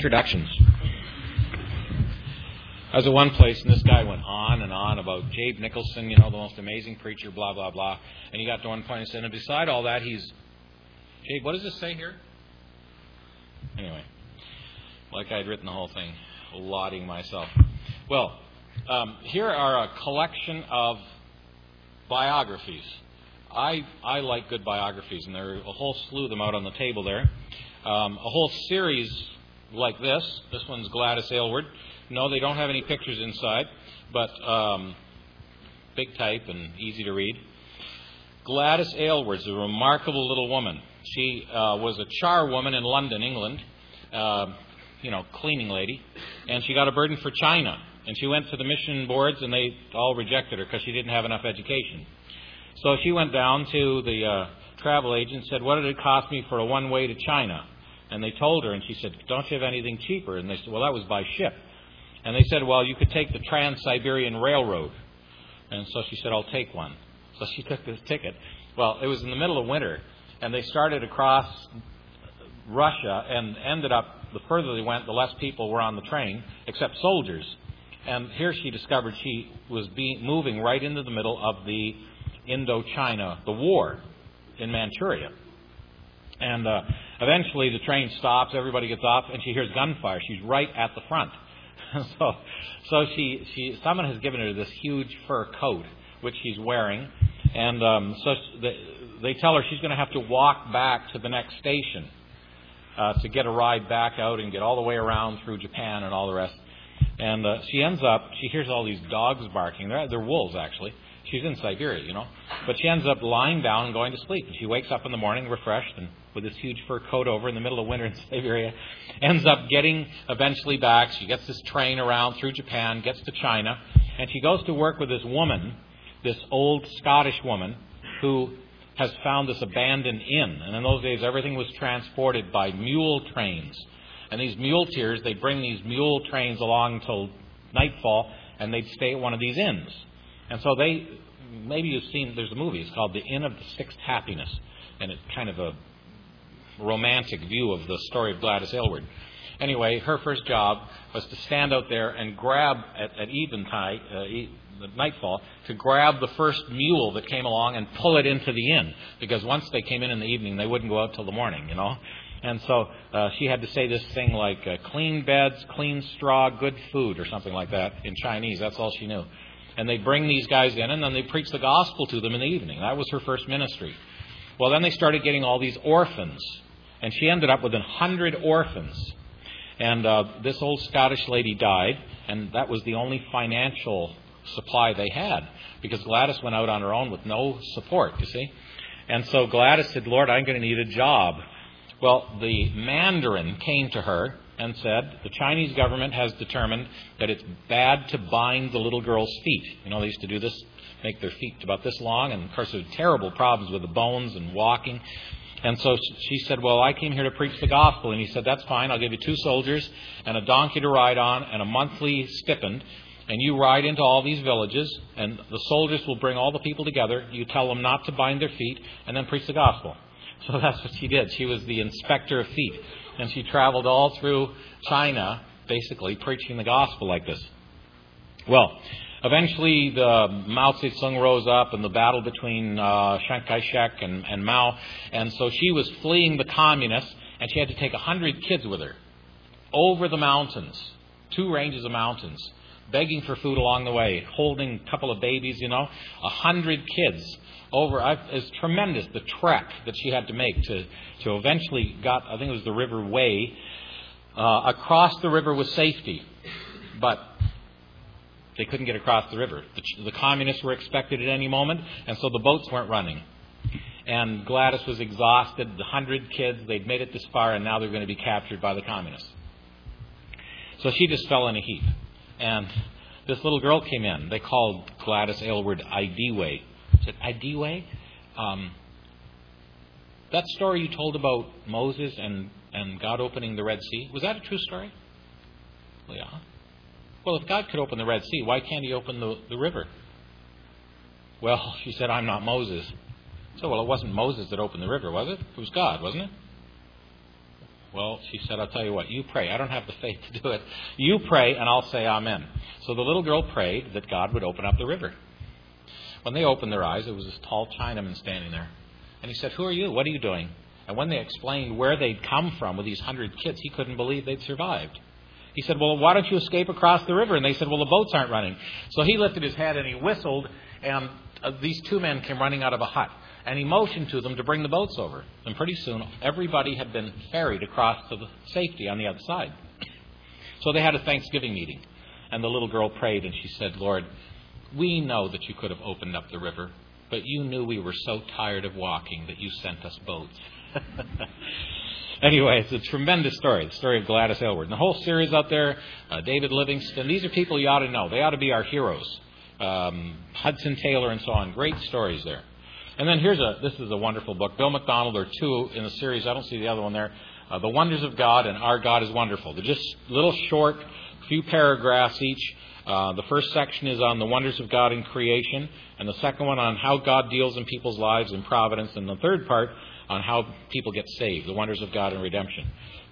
introductions. I was at one place, and this guy went on and on about Jabe Nicholson, the most amazing preacher, blah, blah, blah. And he got to one point and said, and beside all that, Jabe, what does this say here? Anyway, like I had written the whole thing, lauding myself. Well, here are a collection of biographies. I like good biographies, and there are a whole slew of them out on the table there. A whole series like this. This one's Gladys Aylward. No, they don't have any pictures inside, but big type and easy to read. Gladys Aylward's a remarkable little woman. She was a charwoman in London, England, cleaning lady, and she got a burden for China. And she went to the mission boards, and they all rejected her because she didn't have enough education. So she went down to the travel agent and said, what did it cost me for a one-way to China? And they told her, and she said, don't you have anything cheaper? And they said, well, that was by ship. And they said, well, you could take the Trans-Siberian Railroad. And so she said, I'll take one. So she took this ticket. Well, it was in the middle of winter, and they started across Russia and ended up, the further they went, the less people were on the train, except soldiers. And here she discovered she was moving right into the middle of the Indochina, the war in Manchuria. And eventually the train stops, everybody gets off, and she hears gunfire. She's right at the front. So someone has given her this huge fur coat, which she's wearing, and so they tell her she's going to have to walk back to the next station to get a ride back out and get all the way around through Japan and all the rest. And she hears all these dogs barking. They're wolves, actually. She's in Siberia, But she ends up lying down and going to sleep. And she wakes up in the morning refreshed and with this huge fur coat over in the middle of winter in Siberia. Ends up getting eventually back. She gets this train around through Japan, gets to China. And she goes to work with this woman, this old Scottish woman, who has found this abandoned inn. And in those days, everything was transported by mule trains. And these muleteers, they'd bring these mule trains along until nightfall, and they'd stay at one of these inns. And so maybe you've seen, there's a movie, it's called The Inn of the Sixth Happiness, and it's kind of a romantic view of the story of Gladys Aylward. Anyway, her first job was to stand out there and grab, at eventide, nightfall, to grab the first mule that came along and pull it into the inn, because once they came in the evening, they wouldn't go out till the morning, And so she had to say this thing like, clean beds, clean straw, good food, or something like that in Chinese. That's all she knew. And they'd bring these guys in, and then they'd preach the gospel to them in the evening. That was her first ministry. Well, then they started getting all these orphans. And she ended up with 100 orphans. And this old Scottish lady died, and that was the only financial supply they had. Because Gladys went out on her own with no support, you see. And so Gladys said, Lord, I'm going to need a job. Well, the Mandarin came to her and said, the Chinese government has determined that it's bad to bind the little girl's feet. They used to do this, make their feet about this long, and of course there were terrible problems with the bones and walking. And so she said, well, I came here to preach the gospel. And he said, that's fine, I'll give you 2 soldiers and a donkey to ride on and a monthly stipend. And you ride into all these villages, and the soldiers will bring all the people together. You tell them not to bind their feet, and then preach the gospel. So that's what she did. She was the inspector of feet. And she traveled all through China, basically preaching the gospel like this. Well, eventually the Mao Zedong rose up in the battle between Chiang Kai-shek and Mao. And so she was fleeing the communists, and she had to take 100 kids with her over the mountains, 2 ranges of mountains, begging for food along the way, holding a couple of babies, 100 kids. It's tremendous, the trek that she had to make to eventually I think it was the River Wei, across the river with safety. But they couldn't get across the river. The communists were expected at any moment, and so the boats weren't running. And Gladys was exhausted, the 100 kids, they'd made it this far, and now they're going to be captured by the communists. So she just fell in a heap. And this little girl came in. They called Gladys Aylward Idiwe. Said, Idiwe? That story you told about Moses and God opening the Red Sea, was that a true story? Well, yeah. Well, if God could open the Red Sea, why can't he open the river? Well, she said, I'm not Moses. So, well, it wasn't Moses that opened the river, was it? It was God, wasn't it? Well, she said, I'll tell you what, you pray. I don't have the faith to do it. You pray, and I'll say amen. So the little girl prayed that God would open up the river. When they opened their eyes, there was this tall Chinaman standing there. And he said, who are you? What are you doing? And when they explained where they'd come from with these 100 kids, he couldn't believe they'd survived. He said, well, why don't you escape across the river? And they said, well, the boats aren't running. So he lifted his head and he whistled, and these two men came running out of a hut. And he motioned to them to bring the boats over. And pretty soon, everybody had been ferried across to the safety on the other side. So they had a Thanksgiving meeting. And the little girl prayed, and she said, Lord, we know that you could have opened up the river, but you knew we were so tired of walking that you sent us boats. Anyway, it's a tremendous story, the story of Gladys Aylward. And the whole series out there, David Livingston, these are people you ought to know. They ought to be our heroes. Hudson Taylor and so on. Great stories there. And then this is a wonderful book. Bill McDonald, there are two in the series. I don't see the other one there. The Wonders of God and Our God is Wonderful. They're just little short, few paragraphs each. The first section is on the wonders of God in creation, and the second one on how God deals in people's lives in providence, and the third part on how people get saved, the wonders of God in redemption.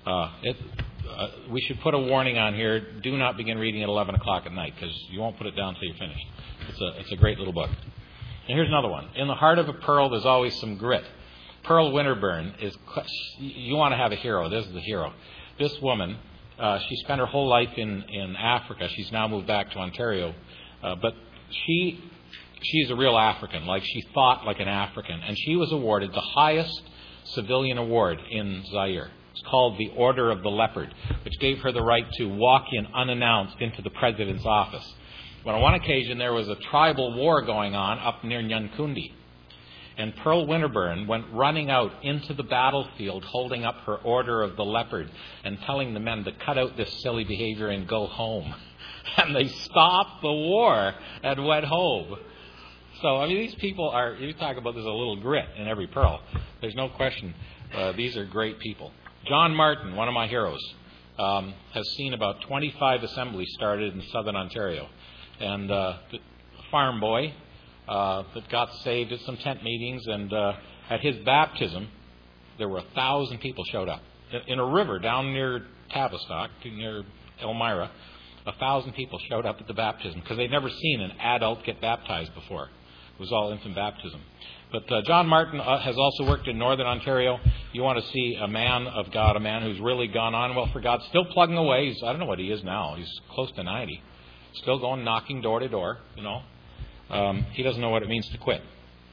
We should put a warning on here. Do not begin reading at 11 o'clock at night, because you won't put it down until you're finished. It's a great little book. And here's another one. In the heart of a pearl, there's always some grit. Pearl Winterburn you want to have a hero. This is the hero. This woman, she spent her whole life in Africa. She's now moved back to Ontario. But she's a real African. Like, she thought like an African. And she was awarded the highest civilian award in Zaire. It's called the Order of the Leopard, which gave her the right to walk in unannounced into the president's office. But on one occasion, there was a tribal war going on up near Nyankundi. And Pearl Winterburn went running out into the battlefield holding up her Order of the Leopard and telling the men to cut out this silly behavior and go home. And they stopped the war and went home. So, I mean, these people are, you talk about there's a little grit in every pearl. There's no question. These are great people. John Martin, one of my heroes, has seen about 25 assemblies started in southern Ontario. And the farm boy that got saved at some tent meetings, and at his baptism, there were 1,000 people showed up. In a river down near Tavistock, near Elmira, 1,000 people showed up at the baptism because they'd never seen an adult get baptized before. It was all infant baptism. But John Martin has also worked in Northern Ontario. You want to see a man of God, a man who's really gone on well for God, still plugging away. I don't know what he is now. He's close to 90. Still going, knocking door to door, you know. He doesn't know what it means to quit.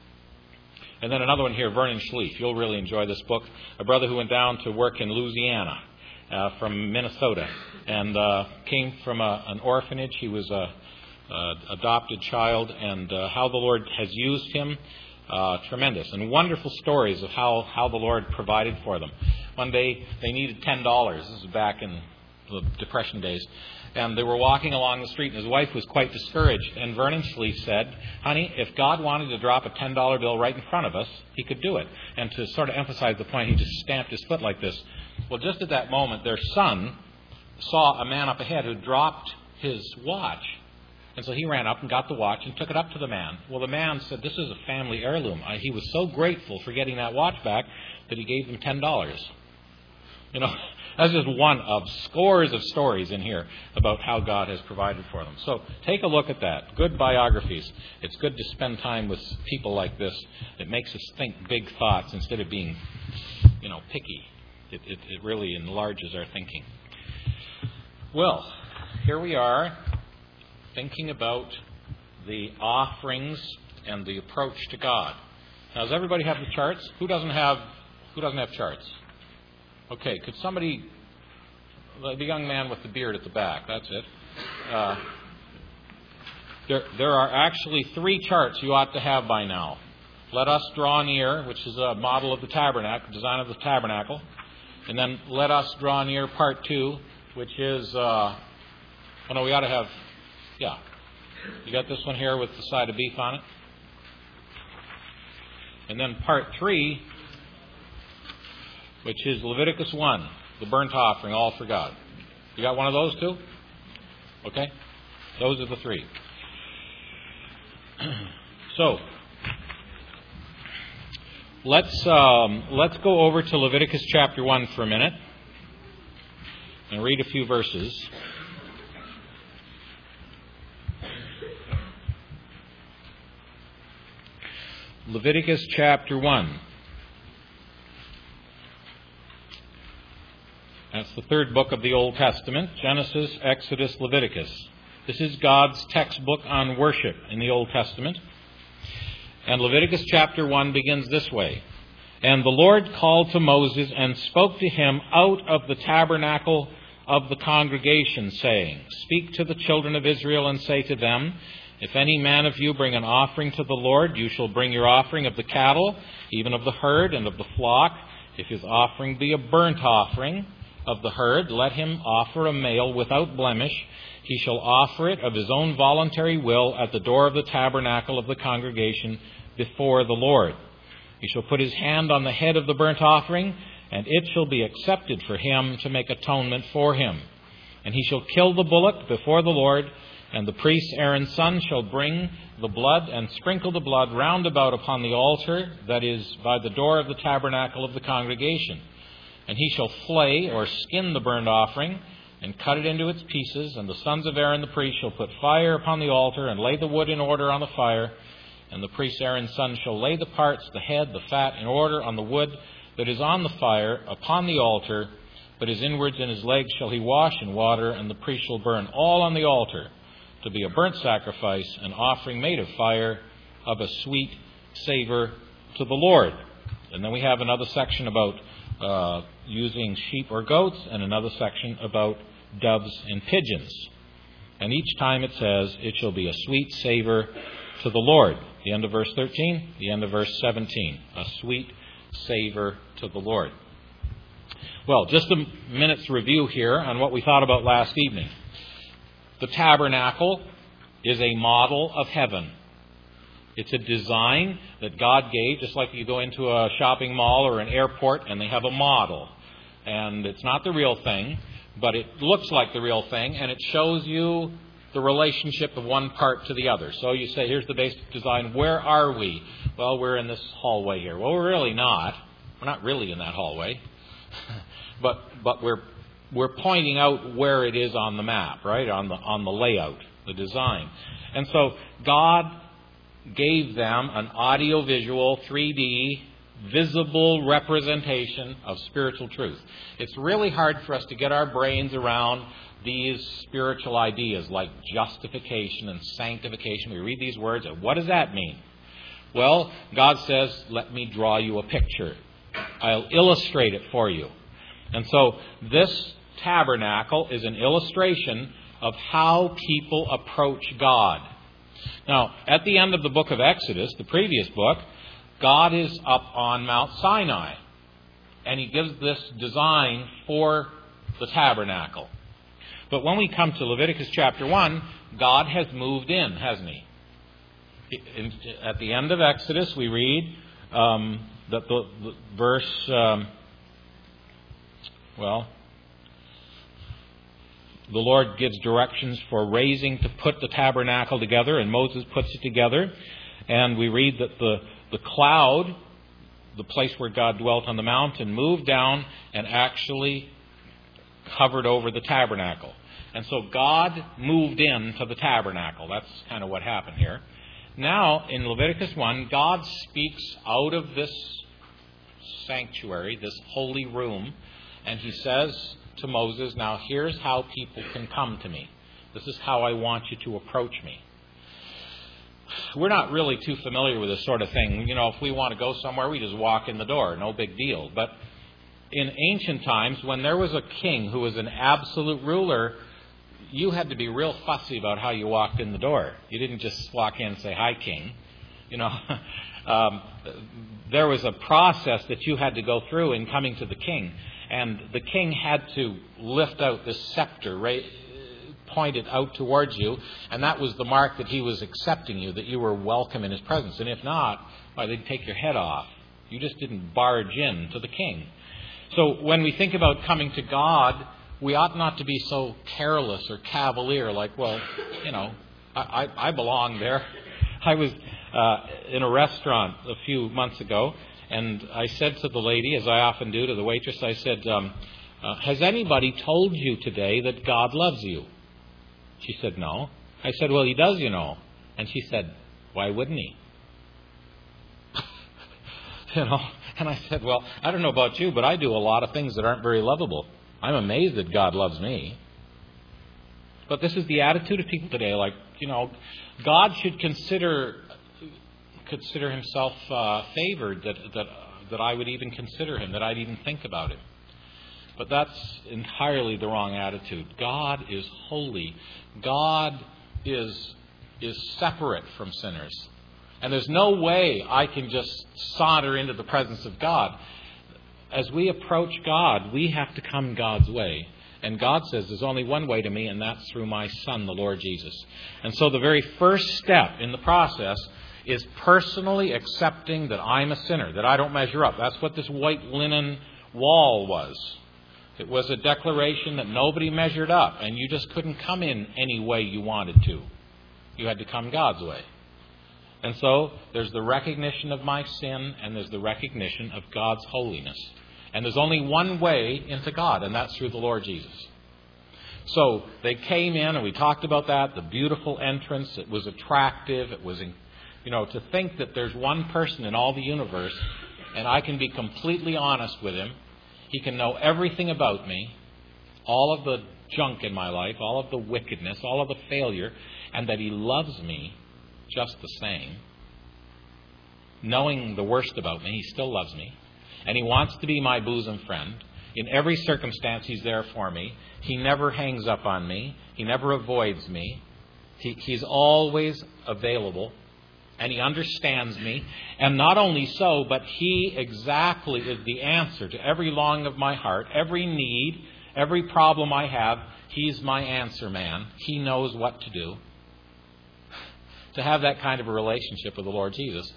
And then another one here, Vernon Schlieff. You'll really enjoy this book. A brother who went down to work in Louisiana from Minnesota and came from an orphanage. He was an adopted child, and how the Lord has used him. Tremendous. And wonderful stories of how the Lord provided for them. One day they needed $10. This is back in the Depression days. And they were walking along the street, and his wife was quite discouraged. And Vernon Schlieff said, honey, if God wanted to drop a $10 bill right in front of us, he could do it. And to sort of emphasize the point, he just stamped his foot like this. Well, just at that moment, their son saw a man up ahead who dropped his watch. And so he ran up and got the watch and took it up to the man. Well, the man said, this is a family heirloom. He was so grateful for getting that watch back that he gave them $10. You know, that's just one of scores of stories in here about how God has provided for them. So take a look at that. Good biographies. It's good to spend time with people like this. It makes us think big thoughts instead of being, picky. It really enlarges our thinking. Well, here we are thinking about the offerings and the approach to God. Now, does everybody have the charts? Who doesn't have charts? Okay, could somebody, the young man with the beard at the back, that's it. There are actually 3 charts you ought to have by now. Let Us Draw Near, which is a model of the tabernacle, design of the tabernacle. And then Let Us Draw Near Part 2, which is, we ought to have, you got this one here with the side of beef on it. And then Part 3, which is Leviticus 1, the burnt offering, all for God. You got one of those too? Okay? Those are the 3. So, let's go over to Leviticus chapter 1 for a minute. and read a few verses. Leviticus chapter 1. That's the third book of the Old Testament, Genesis, Exodus, Leviticus. This is God's textbook on worship in the Old Testament. And Leviticus chapter 1 begins this way. And the Lord called to Moses and spoke to him out of the tabernacle of the congregation, saying, Speak to the children of Israel and say to them, If any man of you bring an offering to the Lord, you shall bring your offering of the cattle, even of the herd and of the flock. If his offering be a burnt offering of the herd, let him offer a male without blemish. He shall offer it of his own voluntary will at the door of the tabernacle of the congregation before the Lord. He shall put his hand on the head of the burnt offering, and it shall be accepted for him to make atonement for him. And he shall kill the bullock before the Lord, and the priest Aaron's son shall bring the blood and sprinkle the blood round about upon the altar that is by the door of the tabernacle of the congregation. And he shall flay or skin the burnt offering, and cut it into its pieces, and the sons of Aaron the priest shall put fire upon the altar, and lay the wood in order on the fire. And the priest Aaron's son shall lay the parts, the head, the fat, in order on the wood that is on the fire upon the altar, but his inwards and his legs shall he wash in water, and the priest shall burn all on the altar, to be a burnt sacrifice, an offering made of fire, of a sweet savor to the Lord. And then we have another section about using sheep or goats, and another section about doves and pigeons. And each time it says, it shall be a sweet savor to the Lord. The end of verse 13, the end of verse 17. A sweet savor to the Lord. Well, just a minute's review here on what we thought about last evening. The tabernacle is a model of heaven. It's a design that God gave, just like you go into a shopping mall or an airport and they have a model. And it's not the real thing, but it looks like the real thing, and it shows you the relationship of one part to the other. So you say, here's the basic design. Where are we? Well, we're in this hallway here. Well, we're really not. We're not really in that hallway. but we're pointing out where it is on the map, right? On the layout, the design. And so God gave them an audiovisual, 3D, visible representation of spiritual truth. It's really hard for us to get our brains around these spiritual ideas like justification and sanctification. We read these words, and what does that mean? Well, God says, let me draw you a picture. I'll illustrate it for you. And so this tabernacle is an illustration of how people approach God. Now, at the end of the book of Exodus, the previous book, God is up on Mount Sinai, and he gives this design for the tabernacle. But when we come to Leviticus chapter 1, God has moved in, hasn't he? At the end of Exodus, we read that the verse, the Lord gives directions for raising to put the tabernacle together, and Moses puts it together. And we read that the cloud, the place where God dwelt on the mountain, moved down and actually covered over the tabernacle. And so God moved into the tabernacle. That's kind of what happened here. Now, in Leviticus 1, God speaks out of this sanctuary, this holy room, and he says to Moses, now here's how people can come to me. This is how I want you to approach me. We're not really too familiar with this sort of thing. You know, if we want to go somewhere, we just walk in the door. No big deal. But in ancient times, when there was a king who was an absolute ruler, you had to be real fussy about how you walked in the door. You didn't just walk in and say, hi, king. You know, there was a process that you had to go through in coming to the king. And the king had to lift out the scepter, right, pointed out towards you, and that was the mark that he was accepting you, that you were welcome in his presence. And if not, why, they'd take your head off. You just didn't barge in to the king. So when we think about coming to God, we ought not to be so careless or cavalier, like, well, you know, I belong there. I was in a restaurant a few months ago, and I said to the lady, as I often do to the waitress, I said, has anybody told you today that God loves you? She said, no. I said, well, He does, you know. And she said, why wouldn't He? And I said, well, I don't know about you, but I do a lot of things that aren't very lovable. I'm amazed that God loves me. But this is the attitude of people today. Like, God should consider Himself favored that I would even consider Him, that I'd even think about Him. But that's entirely the wrong attitude. God is holy. God is separate from sinners. And there's no way I can just saunter into the presence of God. As we approach God, we have to come God's way. And God says there's only one way to me, and that's through my Son, the Lord Jesus. And so the very first step in the process is personally accepting that I'm a sinner, that I don't measure up. That's what this white linen wall was. It was a declaration that nobody measured up, and you just couldn't come in any way you wanted to. You had to come God's way. And so there's the recognition of my sin, and there's the recognition of God's holiness. And there's only one way into God, and that's through the Lord Jesus. So they came in, and we talked about that, the beautiful entrance. It was attractive. It was, to think that there's one person in all the universe, and I can be completely honest with Him. He can know everything about me, all of the junk in my life, all of the wickedness, all of the failure, and that He loves me just the same. Knowing the worst about me, He still loves me. And He wants to be my bosom friend. In every circumstance, He's there for me. He never hangs up on me. He never avoids me. He's always available. And He understands me. And not only so, but He exactly is the answer to every longing of my heart, every need, every problem I have. He's my answer man. He knows what to do. To have that kind of a relationship with the Lord Jesus.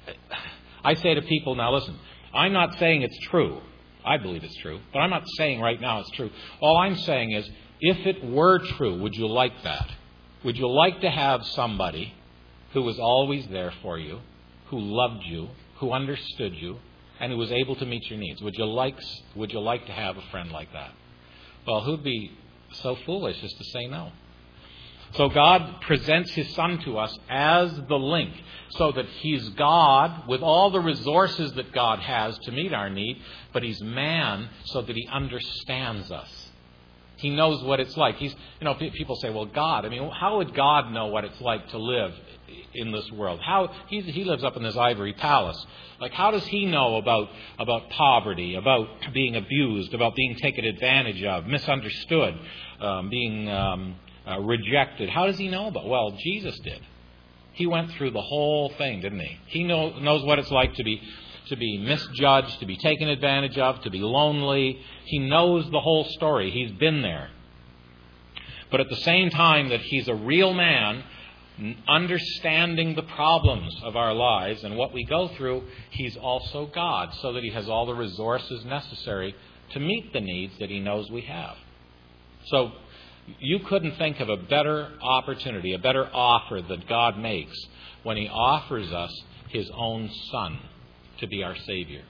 I say to people, now listen, I'm not saying it's true. I believe it's true. But I'm not saying right now it's true. All I'm saying is, if it were true, would you like that? Would you like to have somebody who was always there for you, who loved you, who understood you, and who was able to meet your needs? Would you like to have a friend like that? Well, who'd be so foolish as to say no? So God presents His Son to us as the link, so that He's God with all the resources that God has to meet our need, but He's man so that He understands us. He knows what it's like. People say, well, God, how would God know what it's like to live in this world? He lives up in this ivory palace. Like, how does He know about poverty, about being abused, about being taken advantage of, misunderstood, being rejected? How does He know about? Well, Jesus did. He went through the whole thing, didn't He? He knows what it's like to be misjudged, to be taken advantage of, to be lonely. He knows the whole story. He's been there. But at the same time that He's a real man, understanding the problems of our lives and what we go through, He's also God, so that He has all the resources necessary to meet the needs that He knows we have. So you couldn't think of a better opportunity, a better offer that God makes when He offers us His own Son to be our Savior.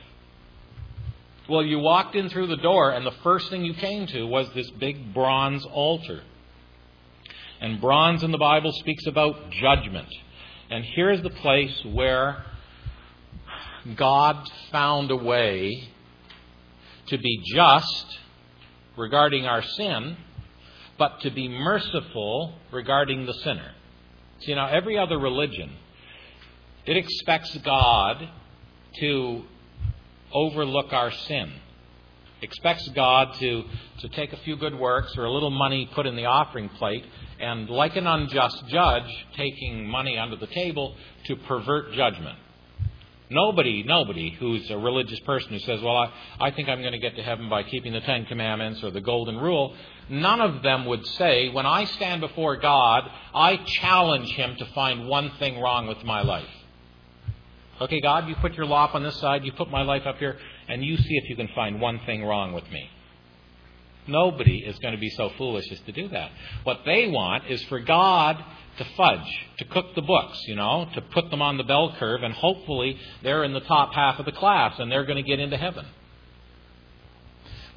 Well, you walked in through the door, and the first thing you came to was this big bronze altar. And bronze in the Bible speaks about judgment. And here's the place where God found a way to be just regarding our sin, but to be merciful regarding the sinner. See, now, every other religion, it expects God to overlook our sin. Expects God to take a few good works or a little money put in the offering plate, and like an unjust judge, taking money under the table to pervert judgment. Nobody who's a religious person who says, well, I think I'm going to get to heaven by keeping the Ten Commandments or the Golden Rule, none of them would say, when I stand before God, I challenge Him to find one thing wrong with my life. Okay, God, you put your law up on this side, you put my life up here, and you see if you can find one thing wrong with me. Nobody is going to be so foolish as to do that. What they want is for God to fudge, to cook the books, to put them on the bell curve, and hopefully they're in the top half of the class and they're going to get into heaven.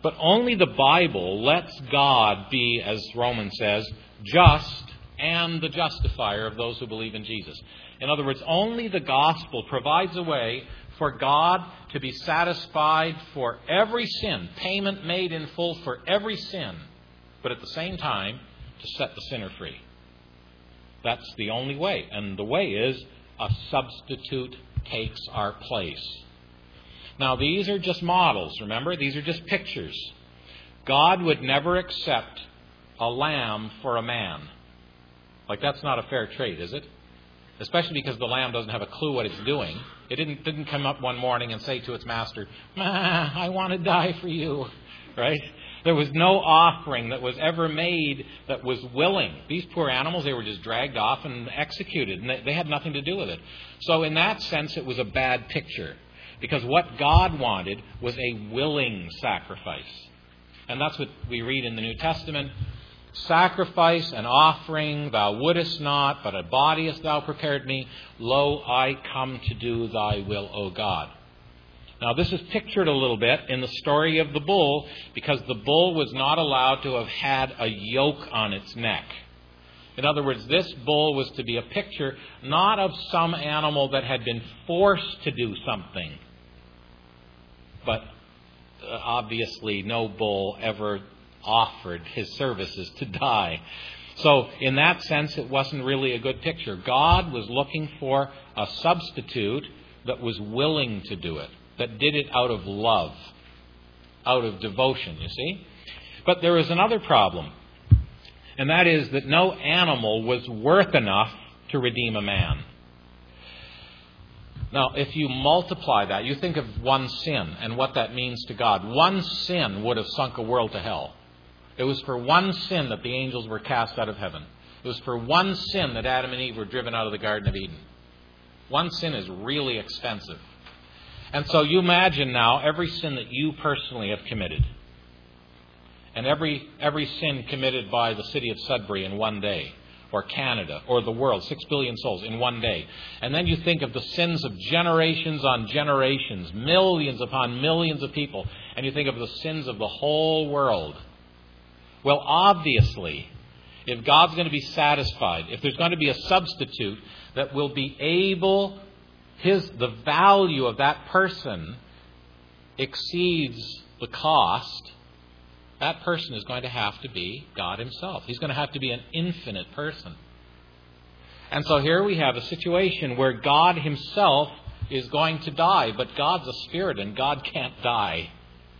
But only the Bible lets God be, as Romans says, just and the justifier of those who believe in Jesus. In other words, only the gospel provides a way for God to be satisfied for every sin, payment made in full for every sin, but at the same time to set the sinner free. That's the only way. And the way is a substitute takes our place. Now, these are just models, remember? These are just pictures. God would never accept a lamb for a man. Like, that's not a fair trade, is it? Especially because the lamb doesn't have a clue what it's doing. It didn't come up one morning and say to its master, I want to die for you, right? There was no offering that was ever made that was willing. These poor animals, they were just dragged off and executed, and they had nothing to do with it. So in that sense, it was a bad picture, because what God wanted was a willing sacrifice. And that's what we read in the New Testament. Sacrifice and offering thou wouldest not, but a body hast thou prepared me. Lo, I come to do thy will, O God. Now, this is pictured a little bit in the story of the bull, because the bull was not allowed to have had a yoke on its neck. In other words, this bull was to be a picture not of some animal that had been forced to do something, but obviously no bull ever offered his services to die. So in that sense, it wasn't really a good picture. God was looking for a substitute that was willing to do it, that did it out of love, out of devotion, you see. But there is another problem, and that is that no animal was worth enough to redeem a man. Now, if you multiply that, you think of one sin and what that means to God. One sin would have sunk a world to hell. It was for one sin that the angels were cast out of heaven. It was for one sin that Adam and Eve were driven out of the Garden of Eden. One sin is really expensive. And so you imagine now every sin that you personally have committed. And every sin committed by the city of Sudbury in one day. Or Canada, or the world, 6 billion souls in one day. And then you think of the sins of generations on generations, millions upon millions of people, and you think of the sins of the whole world. Well, obviously, if God's going to be satisfied, if there's going to be a substitute that will be able, the value of that person exceeds the cost, that person is going to have to be God himself. He's going to have to be an infinite person. And so here we have a situation where God himself is going to die, but God's a spirit and God can't die.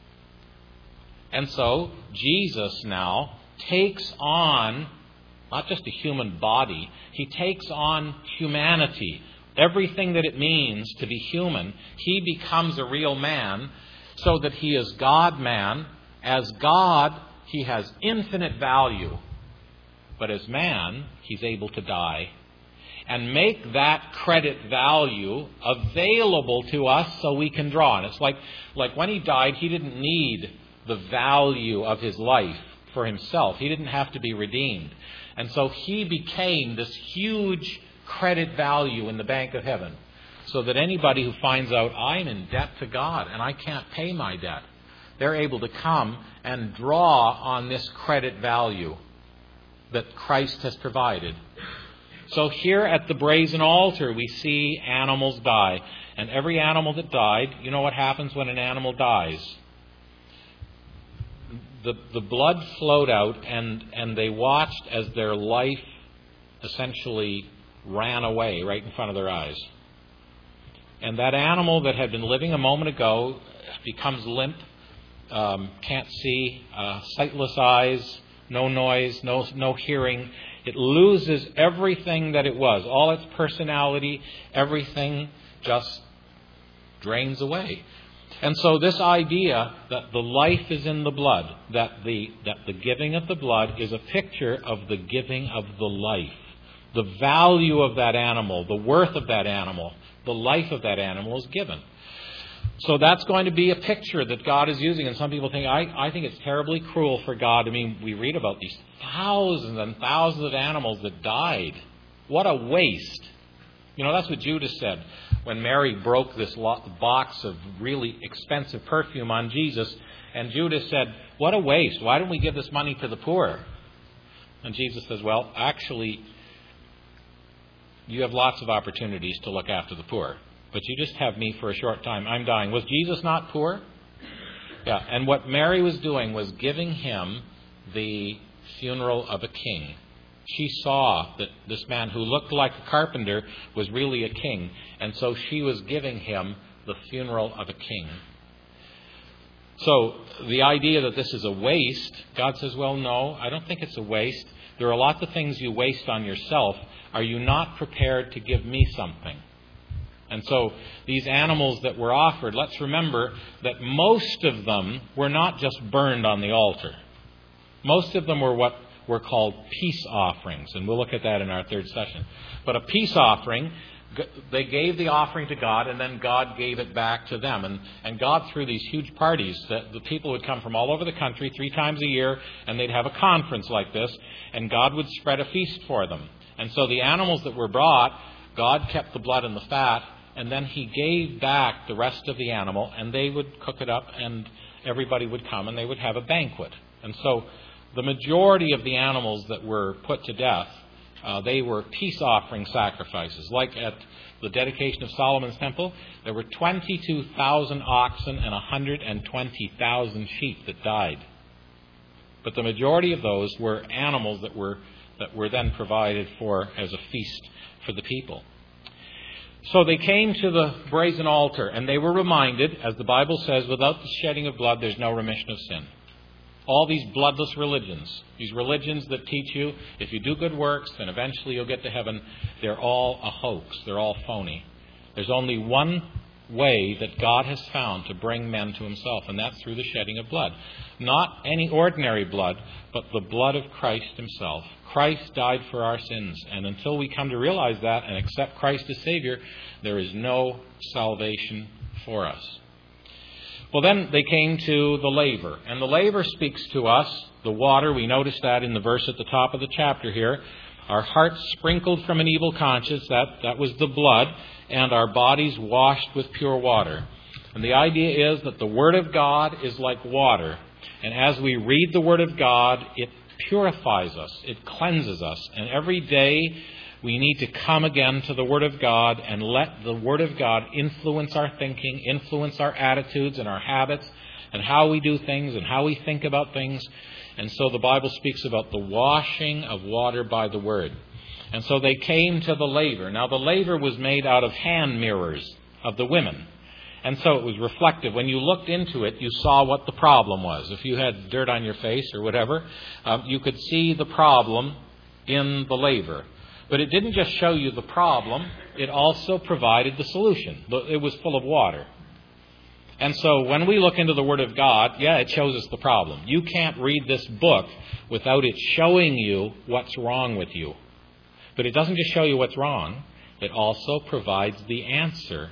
And so Jesus now takes on not just a human body, he takes on humanity. Everything that it means to be human, he becomes a real man so that he is God-man. As God, he has infinite value. But as man, he's able to die. And make that credit value available to us so we can draw. And it's like when he died, he didn't need the value of his life for himself. He didn't have to be redeemed. And so he became this huge credit value in the bank of heaven. So that anybody who finds out, I'm in debt to God and I can't pay my debt, they're able to come and draw on this credit value that Christ has provided. So here at the brazen altar, we see animals die. And every animal that died, you know what happens when an animal dies? The blood flowed out, and they watched as their life essentially ran away right in front of their eyes. And that animal that had been living a moment ago becomes limp, can't see, sightless eyes, no noise, no hearing. It loses everything that it was. All its personality, everything just drains away. And so this idea that the life is in the blood, that the giving of the blood is a picture of the giving of the life. The value of that animal, the worth of that animal, the life of that animal is given. So that's going to be a picture that God is using. And some people think, I think it's terribly cruel for God. I mean, we read about these thousands and thousands of animals that died. What a waste. You know, that's what Judas said when Mary broke this box of really expensive perfume on Jesus. And Judas said, what a waste. Why don't we give this money to the poor? And Jesus says, well, actually, you have lots of opportunities to look after the poor. But you just have me for a short time. I'm dying. Was Jesus not poor? Yeah. And what Mary was doing was giving him the funeral of a king. She saw that this man who looked like a carpenter was really a king. And so she was giving him the funeral of a king. So the idea that this is a waste, God says, well, no, I don't think it's a waste. There are lots of things you waste on yourself. Are you not prepared to give me something? And so these animals that were offered, let's remember that most of them were not just burned on the altar. Most of them were what were called peace offerings, and we'll look at that in our third session. But a peace offering, they gave the offering to God, and then God gave it back to them. And God threw these huge parties that the people would come from all over the country 3 times a year, and they'd have a conference like this, and God would spread a feast for them. And so the animals that were brought, God kept the blood and the fat, and then he gave back the rest of the animal, and they would cook it up, and everybody would come, and they would have a banquet. And so the majority of the animals that were put to death, they were peace offering sacrifices. Like at the dedication of Solomon's temple, there were 22,000 oxen and 120,000 sheep that died. But the majority of those were animals that were then provided for as a feast for the people. So they came to the brazen altar, and they were reminded, as the Bible says, without the shedding of blood, there's no remission of sin. All these bloodless religions, these religions that teach you if you do good works, then eventually you'll get to heaven, they're all a hoax. They're all phony. There's only one way that God has found to bring men to himself, and that's through the shedding of blood. Not any ordinary blood, but the blood of Christ himself. Christ died for our sins, and until we come to realize that and accept Christ as Savior, there is no salvation for us. Well, then they came to the laver, and the laver speaks to us, the water. We notice that in the verse at the top of the chapter here. Our hearts sprinkled from an evil conscience, that was the blood, and our bodies washed with pure water. And the idea is that the Word of God is like water, and as we read the Word of God, it purifies us, it cleanses us, and every day we need to come again to the Word of God and let the Word of God influence our thinking, influence our attitudes and our habits, and how we do things and how we think about things. And so the Bible speaks about the washing of water by the Word. And so they came to the laver. Now the laver was made out of hand mirrors of the women. And so it was reflective. When you looked into it, you saw what the problem was. If you had dirt on your face or whatever, you could see the problem in the laver. But it didn't just show you the problem, it also provided the solution. It was full of water. And so when we look into the Word of God, it shows us the problem. You can't read this book without it showing you what's wrong with you. But it doesn't just show you what's wrong, it also provides the answer.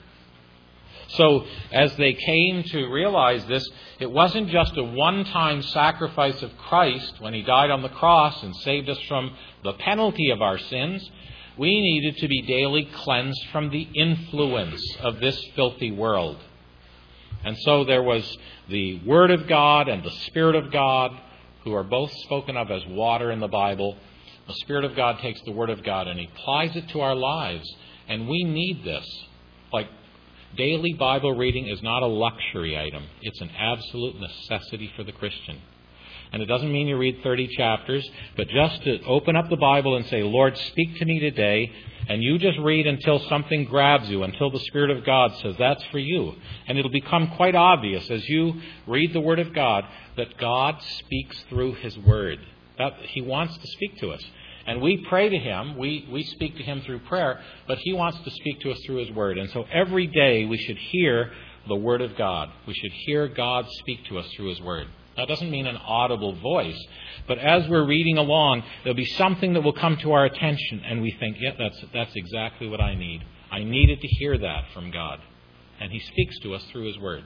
So as they came to realize this, it wasn't just a one-time sacrifice of Christ when he died on the cross and saved us from the penalty of our sins. We needed to be daily cleansed from the influence of this filthy world. And so there was the Word of God and the Spirit of God, who are both spoken of as water in the Bible. The Spirit of God takes the Word of God and he applies it to our lives. And we need this. Like, daily Bible reading is not a luxury item. It's an absolute necessity for the Christian. And it doesn't mean you read 30 chapters, but just to open up the Bible and say, Lord, speak to me today. And you just read until something grabs you, until the Spirit of God says that's for you. And it'll become quite obvious as you read the Word of God that God speaks through His Word. That He wants to speak to us. And we pray to Him, we speak to Him through prayer, but He wants to speak to us through His Word. And so every day we should hear the Word of God. We should hear God speak to us through His Word. That doesn't mean an audible voice, but as we're reading along, there'll be something that will come to our attention, and we think, that's exactly what I need. I needed to hear that from God. And He speaks to us through His Word.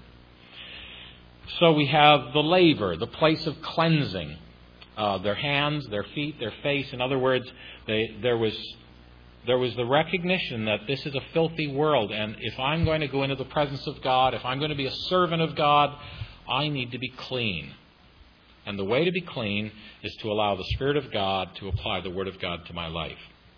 So we have the laver, the place of cleansing. Their hands, their feet, their face. In other words, there was the recognition that this is a filthy world, and if I'm going to go into the presence of God, if I'm going to be a servant of God, I need to be clean. And the way to be clean is to allow the Spirit of God to apply the Word of God to my life.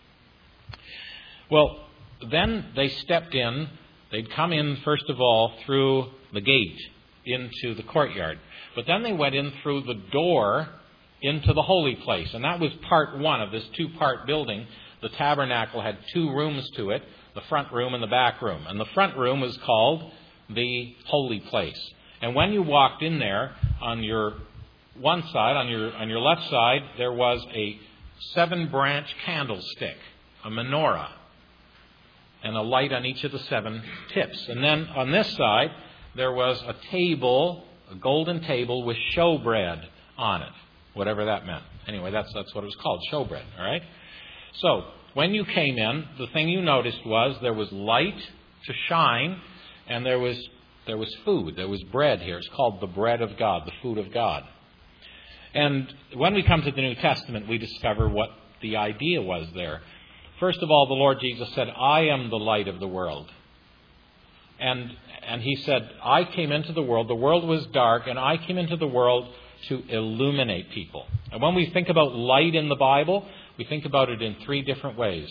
Well, then they stepped in. They'd come in, first of all, through the gate into the courtyard. But then they went in through the door into the holy place. And that was part one of this two-part building. The tabernacle had two rooms to it, the front room and the back room. And the front room was called the holy place. And when you walked in there, on your one side, on your left side, there was a 7-branch candlestick, a menorah, and a light on each of the 7 tips. And then on this side, there was a table, a golden table with showbread on it, whatever that meant. Anyway, that's what it was called, showbread, all right? So, when you came in, the thing you noticed was there was light to shine, and there was food. There was bread here. It's called the bread of God, the food of God. And when we come to the New Testament, we discover what the idea was there. First of all, the Lord Jesus said, I am the light of the world. And he said, I came into the world was dark, and I came into the world to illuminate people. And when we think about light in the Bible, we think about it in 3 different ways.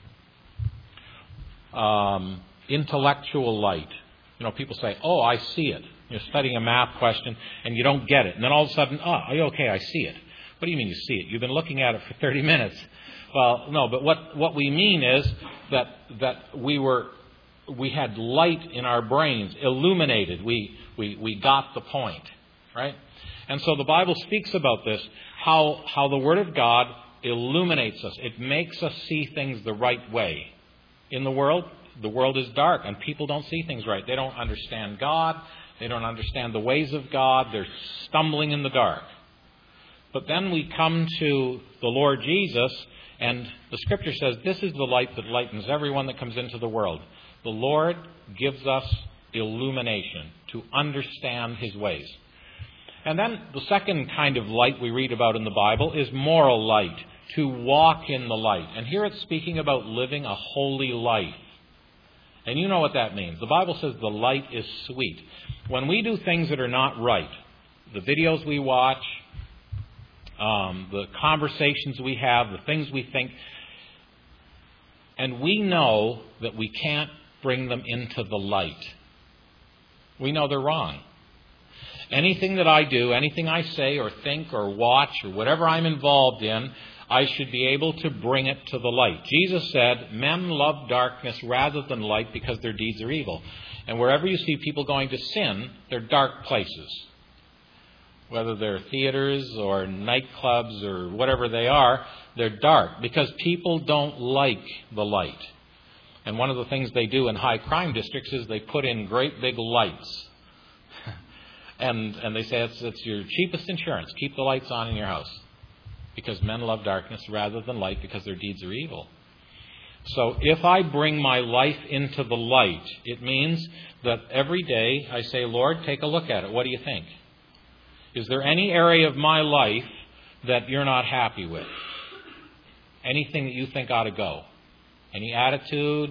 Intellectual light. You know, people say, oh, I see it. You're studying a math question and you don't get it. And then all of a sudden, okay, I see it. What do you mean you see it? You've been looking at it for 30 minutes. Well, no, but what we mean is that we had light in our brains, illuminated. We got the point, right? And so the Bible speaks about this, how the Word of God illuminates us. It makes us see things the right way. In the world is dark and people don't see things right. They don't understand God. They don't understand the ways of God. They're stumbling in the dark. But then we come to the Lord Jesus, and the Scripture says this is the light that lightens everyone that comes into the world. The Lord gives us illumination to understand His ways. And then the second kind of light we read about in the Bible is moral light, to walk in the light. And here it's speaking about living a holy life. And you know what that means. The Bible says the light is sweet. When we do things that are not right, the videos we watch, the conversations we have, the things we think, and we know that we can't bring them into the light. We know they're wrong. Anything that I do, anything I say or think or watch or whatever I'm involved in, I should be able to bring it to the light. Jesus said, men love darkness rather than light because their deeds are evil. And wherever you see people going to sin, they're dark places. Whether they're theaters or nightclubs or whatever they are, they're dark because people don't like the light. And one of the things they do in high crime districts is they put in great big lights. and they say it's your cheapest insurance. Keep the lights on in your house. Because men love darkness rather than light because their deeds are evil. So if I bring my life into the light, it means that every day I say, Lord, take a look at it. What do you think? Is there any area of my life that you're not happy with? Anything that you think ought to go? Any attitude,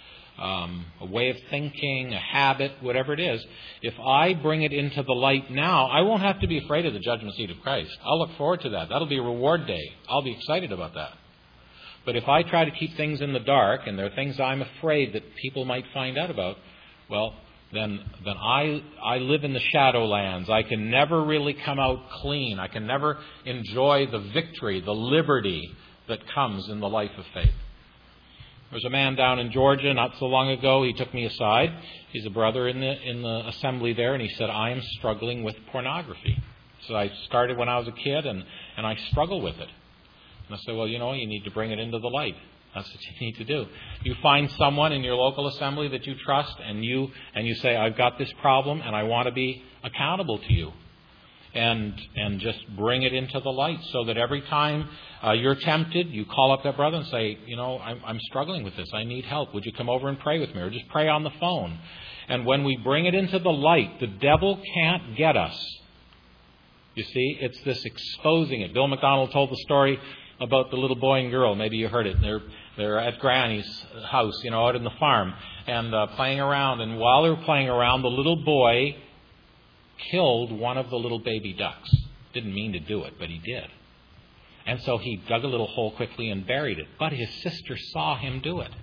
a way of thinking, a habit, whatever it is. If I bring it into the light now, I won't have to be afraid of the judgment seat of Christ. I'll look forward to that. That'll be a reward day. I'll be excited about that. But if I try to keep things in the dark, and there are things I'm afraid that people might find out about, well, then I live in the shadowlands. I can never really come out clean. I can never enjoy the victory, the liberty that comes in the life of faith. There was a man down in Georgia not so long ago. He took me aside. He's a brother in the assembly there, and he said, I am struggling with pornography. So I started when I was a kid, and I struggle with it. And I said, well, you need to bring it into the light. That's what you need to do. You find someone in your local assembly that you trust, and you say, I've got this problem, and I want to be accountable to you. And just bring it into the light so that every time you're tempted, you call up that brother and say, I'm struggling with this. I need help. Would you come over and pray with me? Or just pray on the phone. And when we bring it into the light, the devil can't get us. You see, it's this exposing it. Bill McDonald told the story about the little boy and girl. Maybe you heard it. They're at Granny's house, out in the farm, and playing around. And while they were playing around, the little boy killed one of the little baby ducks. Didn't mean to do it, but he did. And so he dug a little hole quickly and buried it. But his sister saw him do it.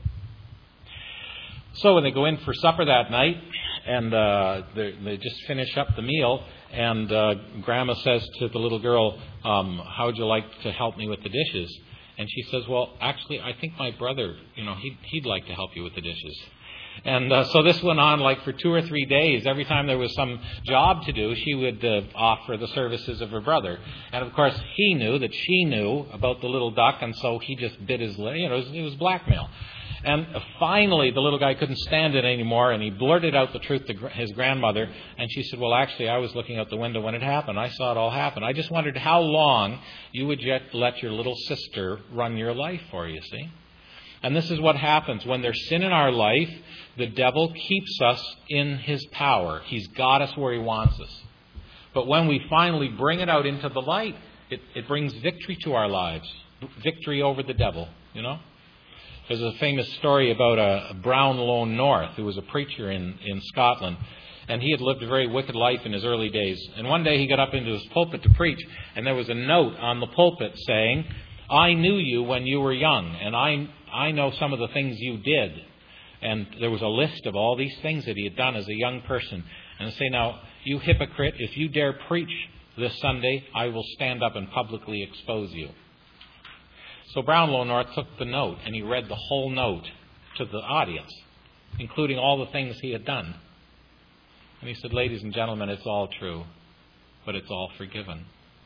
So when they go in for supper that night, and they just finish up the meal, and Grandma says to the little girl, how would you like to help me with the dishes? And she says, well, actually, I think my brother, he'd like to help you with the dishes. And so this went on like for 2 or 3 days. Every time there was some job to do, she would offer the services of her brother. And of course, he knew that she knew about the little duck, and so he just bit his lip. It was blackmail. And finally, the little guy couldn't stand it anymore, and he blurted out the truth to his grandmother. And she said, well, actually, I was looking out the window when it happened. I saw it all happen. I just wondered how long you would let your little sister run your life for, you see. And this is what happens. When there's sin in our life, the devil keeps us in his power. He's got us where he wants us. But when we finally bring it out into the light, it brings victory to our lives. Victory over the devil, There's a famous story about a Brownlow North, who was a preacher in Scotland. And he had lived a very wicked life in his early days. And one day he got up into his pulpit to preach, and there was a note on the pulpit saying, I knew you when you were young, and I know some of the things you did. And there was a list of all these things that he had done as a young person. And they say, now, you hypocrite, if you dare preach this Sunday, I will stand up and publicly expose you. So Brownlow North took the note, and he read the whole note to the audience, including all the things he had done. And he said, ladies and gentlemen, it's all true, but it's all forgiven.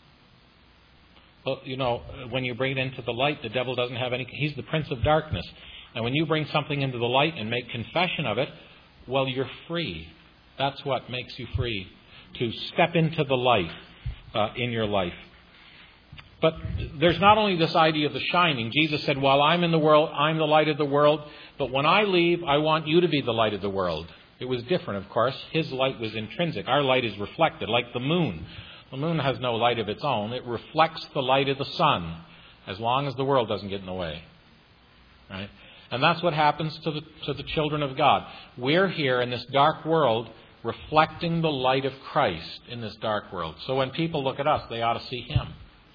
Well, when you bring it into the light, the devil doesn't have any... He's the prince of darkness. And when you bring something into the light and make confession of it, well, you're free. That's what makes you free, to step into the light in your life. But there's not only this idea of the shining. Jesus said, while I'm in the world, I'm the light of the world. But when I leave, I want you to be the light of the world. It was different, of course. His light was intrinsic. Our light is reflected, like the moon. The moon has no light of its own. It reflects the light of the sun, as long as the world doesn't get in the way. Right? And that's what happens to the children of God. We're here in this dark world, reflecting the light of Christ in this dark world. So when people look at us, they ought to see Him.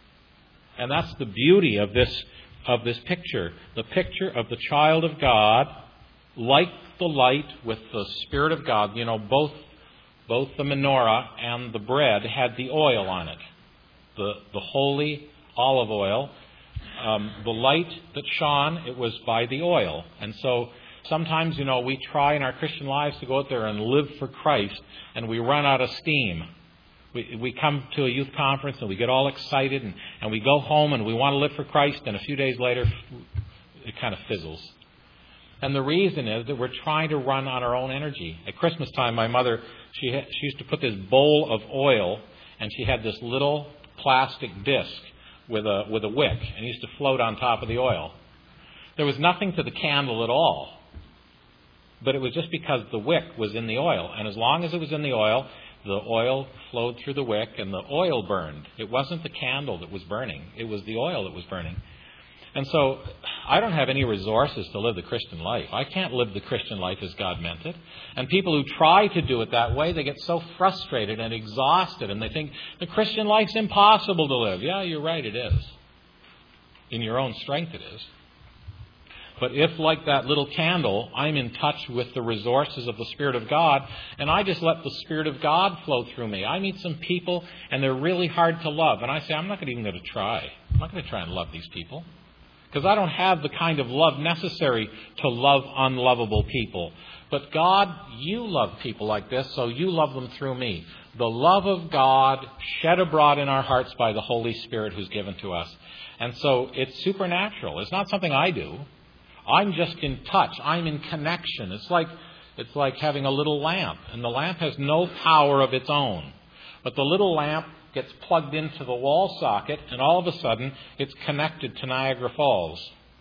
And that's the beauty of this picture. The picture of the child of God, like the light with the Spirit of God. Both the menorah and the bread had the oil on it, the holy olive oil. The light that shone, it was by the oil. And so sometimes, we try in our Christian lives to go out there and live for Christ, and we run out of steam. We come to a youth conference and we get all excited, and we go home and we want to live for Christ, and a few days later it kind of fizzles. And the reason is that we're trying to run on our own energy. At Christmas time, my mother, she used to put this bowl of oil, and she had this little plastic disc with a wick, and it used to float on top of the oil. There was nothing to the candle at all, but it was just because the wick was in the oil. And as long as it was in the oil flowed through the wick, and the oil burned. It wasn't the candle that was burning. It was the oil that was burning. And so I don't have any resources to live the Christian life. I can't live the Christian life as God meant it. And people who try to do it that way, they get so frustrated and exhausted, and they think the Christian life's impossible to live. Yeah, you're right, it is. In your own strength, it is. But if, like that little candle, I'm in touch with the resources of the Spirit of God, and I just let the Spirit of God flow through me. I meet some people, and they're really hard to love. And I say, I'm not even going to try. I'm not going to try and love these people. Because I don't have the kind of love necessary to love unlovable people. But God, you love people like this, so you love them through me. The love of God shed abroad in our hearts by the Holy Spirit who's given to us. And so it's supernatural. It's not something I do. I'm just in touch. I'm in connection. It's like having a little lamp. And the lamp has no power of its own. But the little lamp gets plugged into the wall socket, and all of a sudden it's connected to Niagara Falls.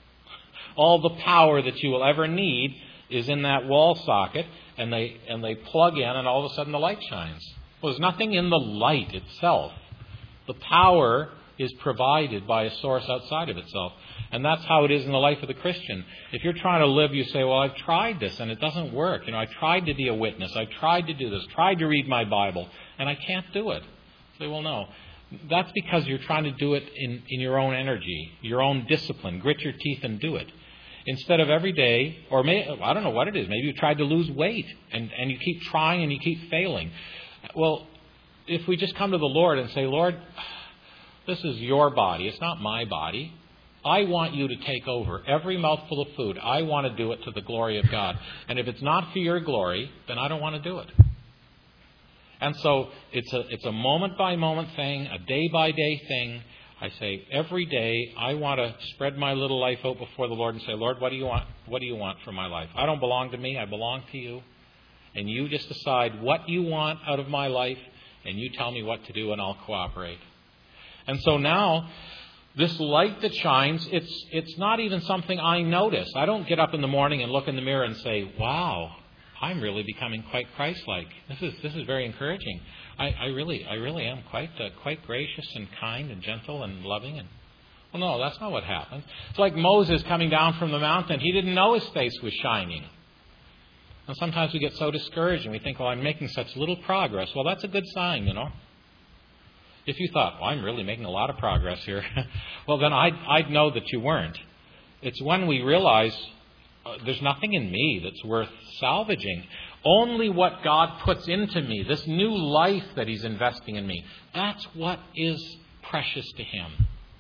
All the power that you will ever need is in that wall socket, and they plug in, and all of a sudden the light shines. Well, there's nothing in the light itself. The power is provided by a source outside of itself. And that's how it is in the life of the Christian. If you're trying to live, you say, well, I've tried this and it doesn't work. I tried to be a witness. I tried to do this, tried to read my Bible, and I can't do it. You say, well, no. That's because you're trying to do it in your own energy, your own discipline. Grit your teeth and do it. Instead of every day, or I don't know what it is. Maybe you tried to lose weight and you keep trying and you keep failing. Well, if we just come to the Lord and say, Lord, this is your body. It's not my body. I want you to take over every mouthful of food. I want to do it to the glory of God. And if it's not for your glory, then I don't want to do it. And so it's a moment-by-moment thing, a day-by-day thing. I say, every day I want to spread my little life out before the Lord and say, Lord, what do you want? What do you want for my life? I don't belong to me. I belong to you. And you just decide what you want out of my life, and you tell me what to do, and I'll cooperate. And so now, this light that shines, it's not even something I notice. I don't get up in the morning and look in the mirror and say, wow, I'm really becoming quite Christ-like. This is very encouraging. I really am quite gracious and kind and gentle and loving. Well, no, that's not what happened. It's like Moses coming down from the mountain. He didn't know his face was shining. And sometimes we get so discouraged and we think, well, I'm making such little progress. Well, that's a good sign, If you thought, well, I'm really making a lot of progress here, well, then I'd know that you weren't. It's when we realize there's nothing in me that's worth salvaging. Only what God puts into me, this new life that He's investing in me, that's what is precious to Him.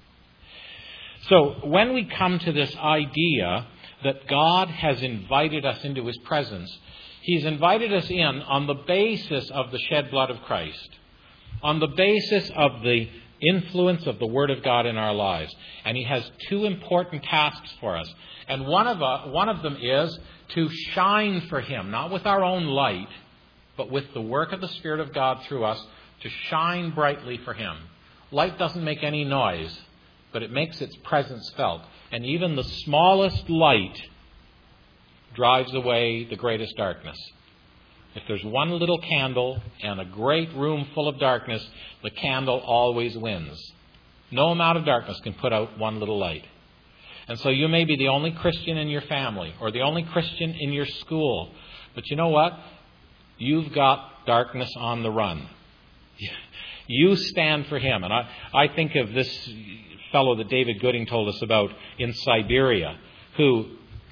So when we come to this idea that God has invited us into His presence, He's invited us in on the basis of the shed blood of Christ, on the basis of the influence of the Word of God in our lives. And He has two important tasks for us. And one of them is to shine for Him, not with our own light, but with the work of the Spirit of God through us, to shine brightly for Him. Light doesn't make any noise, but it makes its presence felt. And even the smallest light drives away the greatest darkness. If there's one little candle and a great room full of darkness, the candle always wins. No amount of darkness can put out one little light. And so you may be the only Christian in your family or the only Christian in your school. But you know what? You've got darkness on the run. You stand for Him. And I think of this fellow that David Gooding told us about in Siberia, who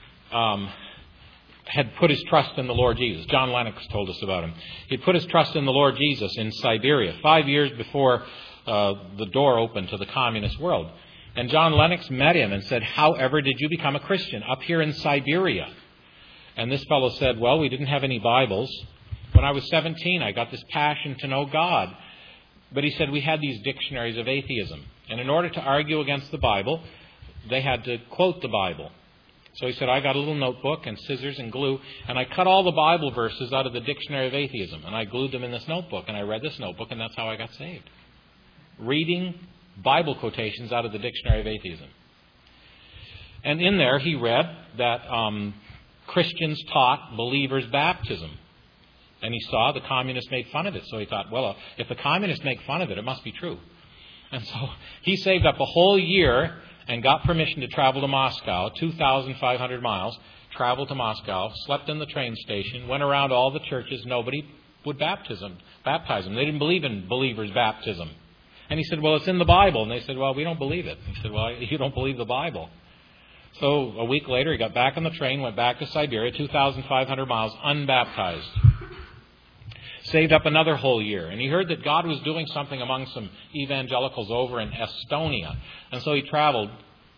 had put his trust in the Lord Jesus. John Lennox told us about him. He'd put his trust in the Lord Jesus in Siberia 5 years before the door opened to the communist world. And John Lennox met him and said, however did you become a Christian up here in Siberia? And this fellow said, well, we didn't have any Bibles. When I was 17, I got this passion to know God. But he said we had these dictionaries of atheism. And in order to argue against the Bible, they had to quote the Bible. So he said, I got a little notebook and scissors and glue, and I cut all the Bible verses out of the Dictionary of Atheism, and I glued them in this notebook, and I read this notebook, and that's how I got saved. Reading Bible quotations out of the Dictionary of Atheism. And in there he read that Christians taught believers baptism. And he saw the communists made fun of it. So he thought, well, if the communists make fun of it, it must be true. And so he saved up a whole year and got permission to travel to Moscow, 2,500 miles, traveled to Moscow, slept in the train station, went around all the churches. Nobody would baptize them. They didn't believe in believers' baptism. And he said, well, it's in the Bible. And they said, well, we don't believe it. He said, well, you don't believe the Bible. So a week later, he got back on the train, went back to Siberia, 2,500 miles, unbaptized. Saved up another whole year. And he heard that God was doing something among some evangelicals over in Estonia. And so he traveled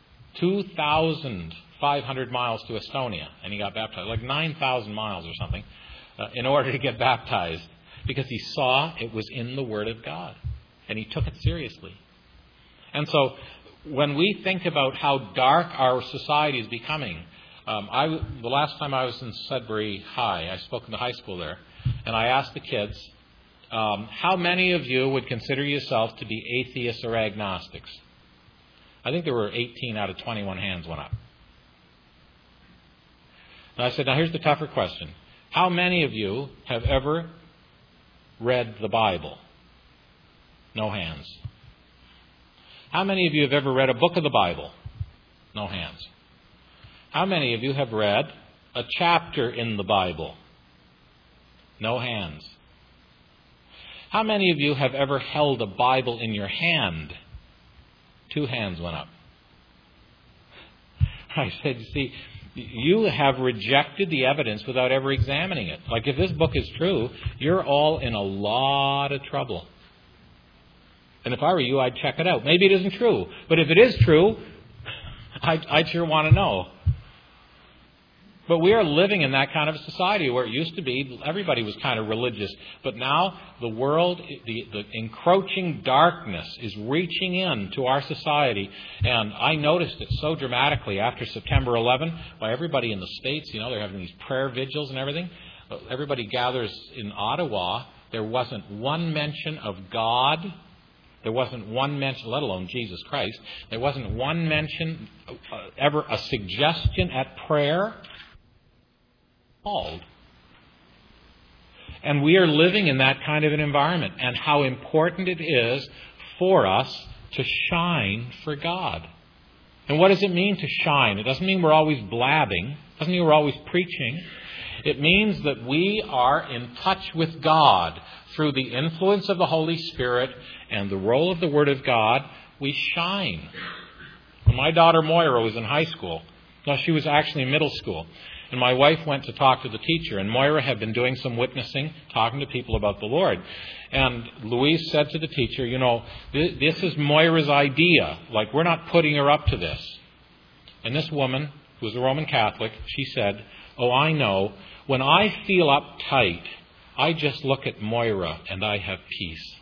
2,500 miles to Estonia. And he got baptized, like 9,000 miles or something, in order to get baptized. Because he saw it was in the Word of God. And he took it seriously. And so when we think about how dark our society is becoming, the last time I was in Sudbury High, I spoke in the high school there, and I asked the kids, how many of you would consider yourself to be atheists or agnostics? I think there were 18 out of 21 hands went up. And I said, now here's the tougher question. How many of you have ever read the Bible? No hands. How many of you have ever read a book of the Bible? No hands. How many of you have read a chapter in the Bible? No hands. How many of you have ever held a Bible in your hand? 2 hands went up. I said, you see, you have rejected the evidence without ever examining it. Like if this book is true, you're all in a lot of trouble. And if I were you, I'd check it out. Maybe it isn't true. But if it is true, I'd sure want to know. But we are living in that kind of a society where it used to be everybody was kind of religious. But now the world, the encroaching darkness is reaching in to our society. And I noticed it so dramatically after September 11. Why everybody in the States, they're having these prayer vigils and everything. Everybody gathers in Ottawa. There wasn't one mention of God. There wasn't one mention, let alone Jesus Christ. There wasn't one mention, ever a suggestion at prayer. Called. And we are living in that kind of an environment, and how important it is for us to shine for God. And what does it mean to shine? It doesn't mean we're always blabbing. It doesn't mean we're always preaching. It means that we are in touch with God through the influence of the Holy Spirit and the role of the Word of God. We shine. When my daughter Moira was in high school, she was actually in middle school, and my wife went to talk to the teacher, and Moira had been doing some witnessing, talking to people about the Lord. And Louise said to the teacher, this is Moira's idea. Like, we're not putting her up to this. And this woman, who was a Roman Catholic, she said, "Oh, I know. When I feel uptight, I just look at Moira and I have peace."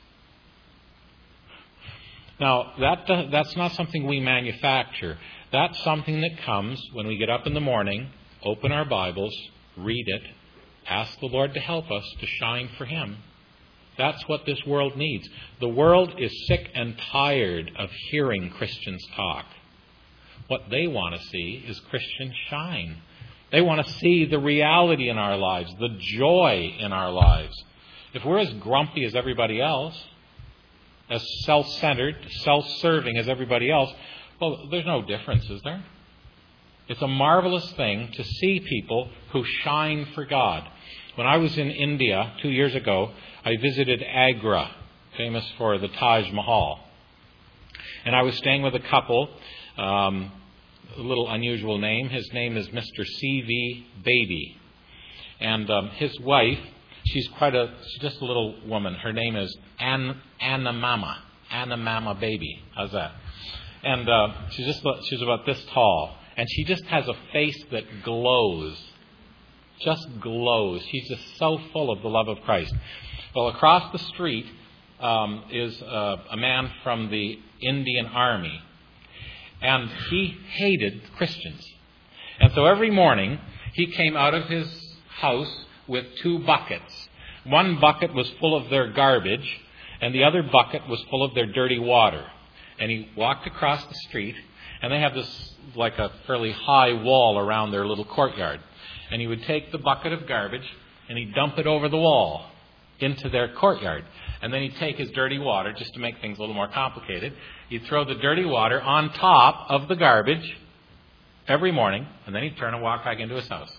Now, that's not something we manufacture. That's something that comes when we get up in the morning, open our Bibles, read it, ask the Lord to help us to shine for Him. That's what this world needs. The world is sick and tired of hearing Christians talk. What they want to see is Christians shine. They want to see the reality in our lives, the joy in our lives. If we're as grumpy as everybody else, as self-centered, self-serving as everybody else, well, there's no difference, is there? It's a marvelous thing to see people who shine for God. When I was in India 2 years ago, I visited Agra, famous for the Taj Mahal. And I was staying with a couple, a little unusual name. His name is Mr. C.V. Baby. And his wife, she's just a little woman. Her name is Anna Mama Baby. How's that? And she's about this tall. And she just has a face that glows. Just glows. She's just so full of the love of Christ. Well, across the street is a man from the Indian Army. And he hated Christians. And so every morning, he came out of his house with 2 buckets. One bucket was full of their garbage, and the other bucket was full of their dirty water. And he walked across the street, and they have this, like a fairly high wall around their little courtyard. And he would take the bucket of garbage, and he'd dump it over the wall into their courtyard. And then he'd take his dirty water, just to make things a little more complicated. He'd throw the dirty water on top of the garbage every morning, and then he'd turn and walk back into his house.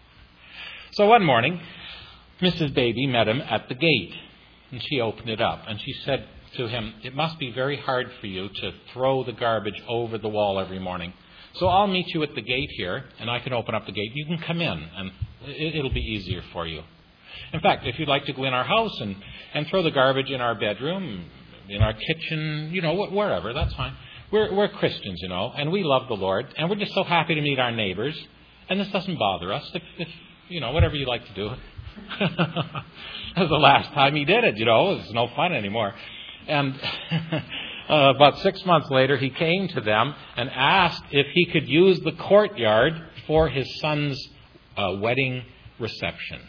So one morning, Mrs. Baby met him at the gate, and she opened it up, and she said to him, "It must be very hard for you to throw the garbage over the wall every morning. So I'll meet you at the gate here, and I can open up the gate. You can come in, and it'll be easier for you. In fact, if you'd like to go in our house and throw the garbage in our bedroom, in our kitchen, wherever, that's fine. We're Christians, and we love the Lord, and we're just so happy to meet our neighbors, and this doesn't bother us. If whatever you like to do." That was the last time he did it, It's no fun anymore. And about 6 months later, he came to them and asked if he could use the courtyard for his son's wedding reception.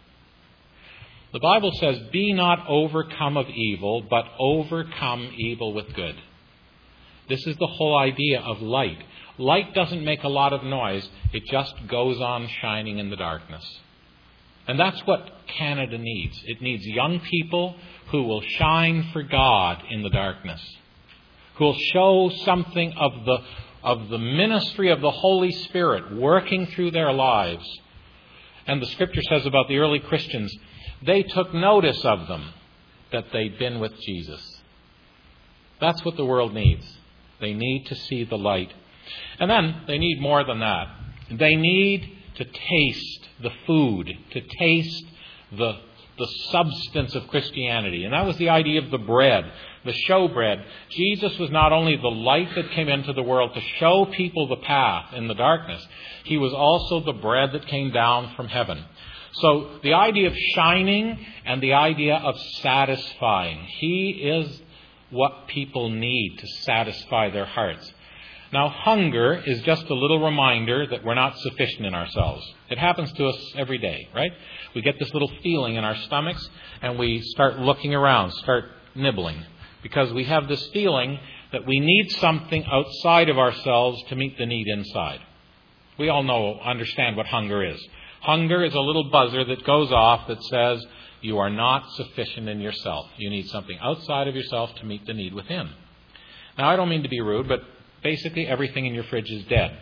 The Bible says, "Be not overcome of evil, but overcome evil with good." This is the whole idea of light. Light doesn't make a lot of noise. It just goes on shining in the darkness. And that's what Canada needs. It needs young people who will shine for God in the darkness, who will show something of the ministry of the Holy Spirit working through their lives. And the Scripture says about the early Christians, they took notice of them, that they'd been with Jesus. That's what the world needs. They need to see the light. And then they need more than that. They need to taste the food, to taste the substance of Christianity. And that was the idea of the bread, the showbread. Jesus was not only the light that came into the world to show people the path in the darkness, He was also the bread that came down from heaven. So the idea of shining and the idea of satisfying. He is what people need to satisfy their hearts. Now, hunger is just a little reminder that we're not sufficient in ourselves. It happens to us every day, right? We get this little feeling in our stomachs and we start looking around, start nibbling, because we have this feeling that we need something outside of ourselves to meet the need inside. We all understand what hunger is. Hunger is a little buzzer that goes off that says you are not sufficient in yourself. You need something outside of yourself to meet the need within. Now, I don't mean to be rude, but basically everything in your fridge is dead.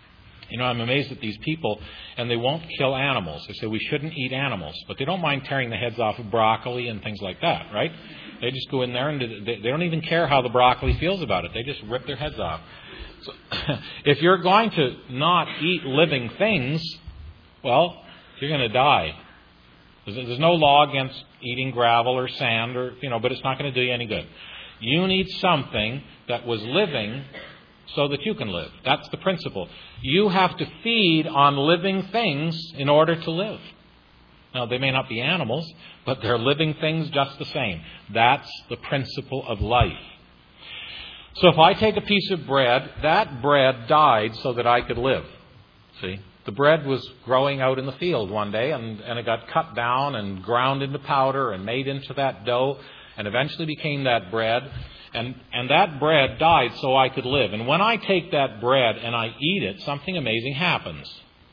I'm amazed at these people, and they won't kill animals. They say we shouldn't eat animals, but they don't mind tearing the heads off of broccoli and things like that, right? They just go in there and they don't even care how the broccoli feels about it. They just rip their heads off. So, if you're going to not eat living things, well, you're going to die. There's no law against eating gravel or sand, but it's not going to do you any good. You need something that was living so that you can live. That's the principle. You have to feed on living things in order to live. Now, they may not be animals, but they're living things just the same. That's the principle of life. So if I take a piece of bread, that bread died so that I could live. See? The bread was growing out in the field one day, and it got cut down and ground into powder and made into that dough and eventually became that bread. And that bread died so I could live. And when I take that bread and I eat it, something amazing happens.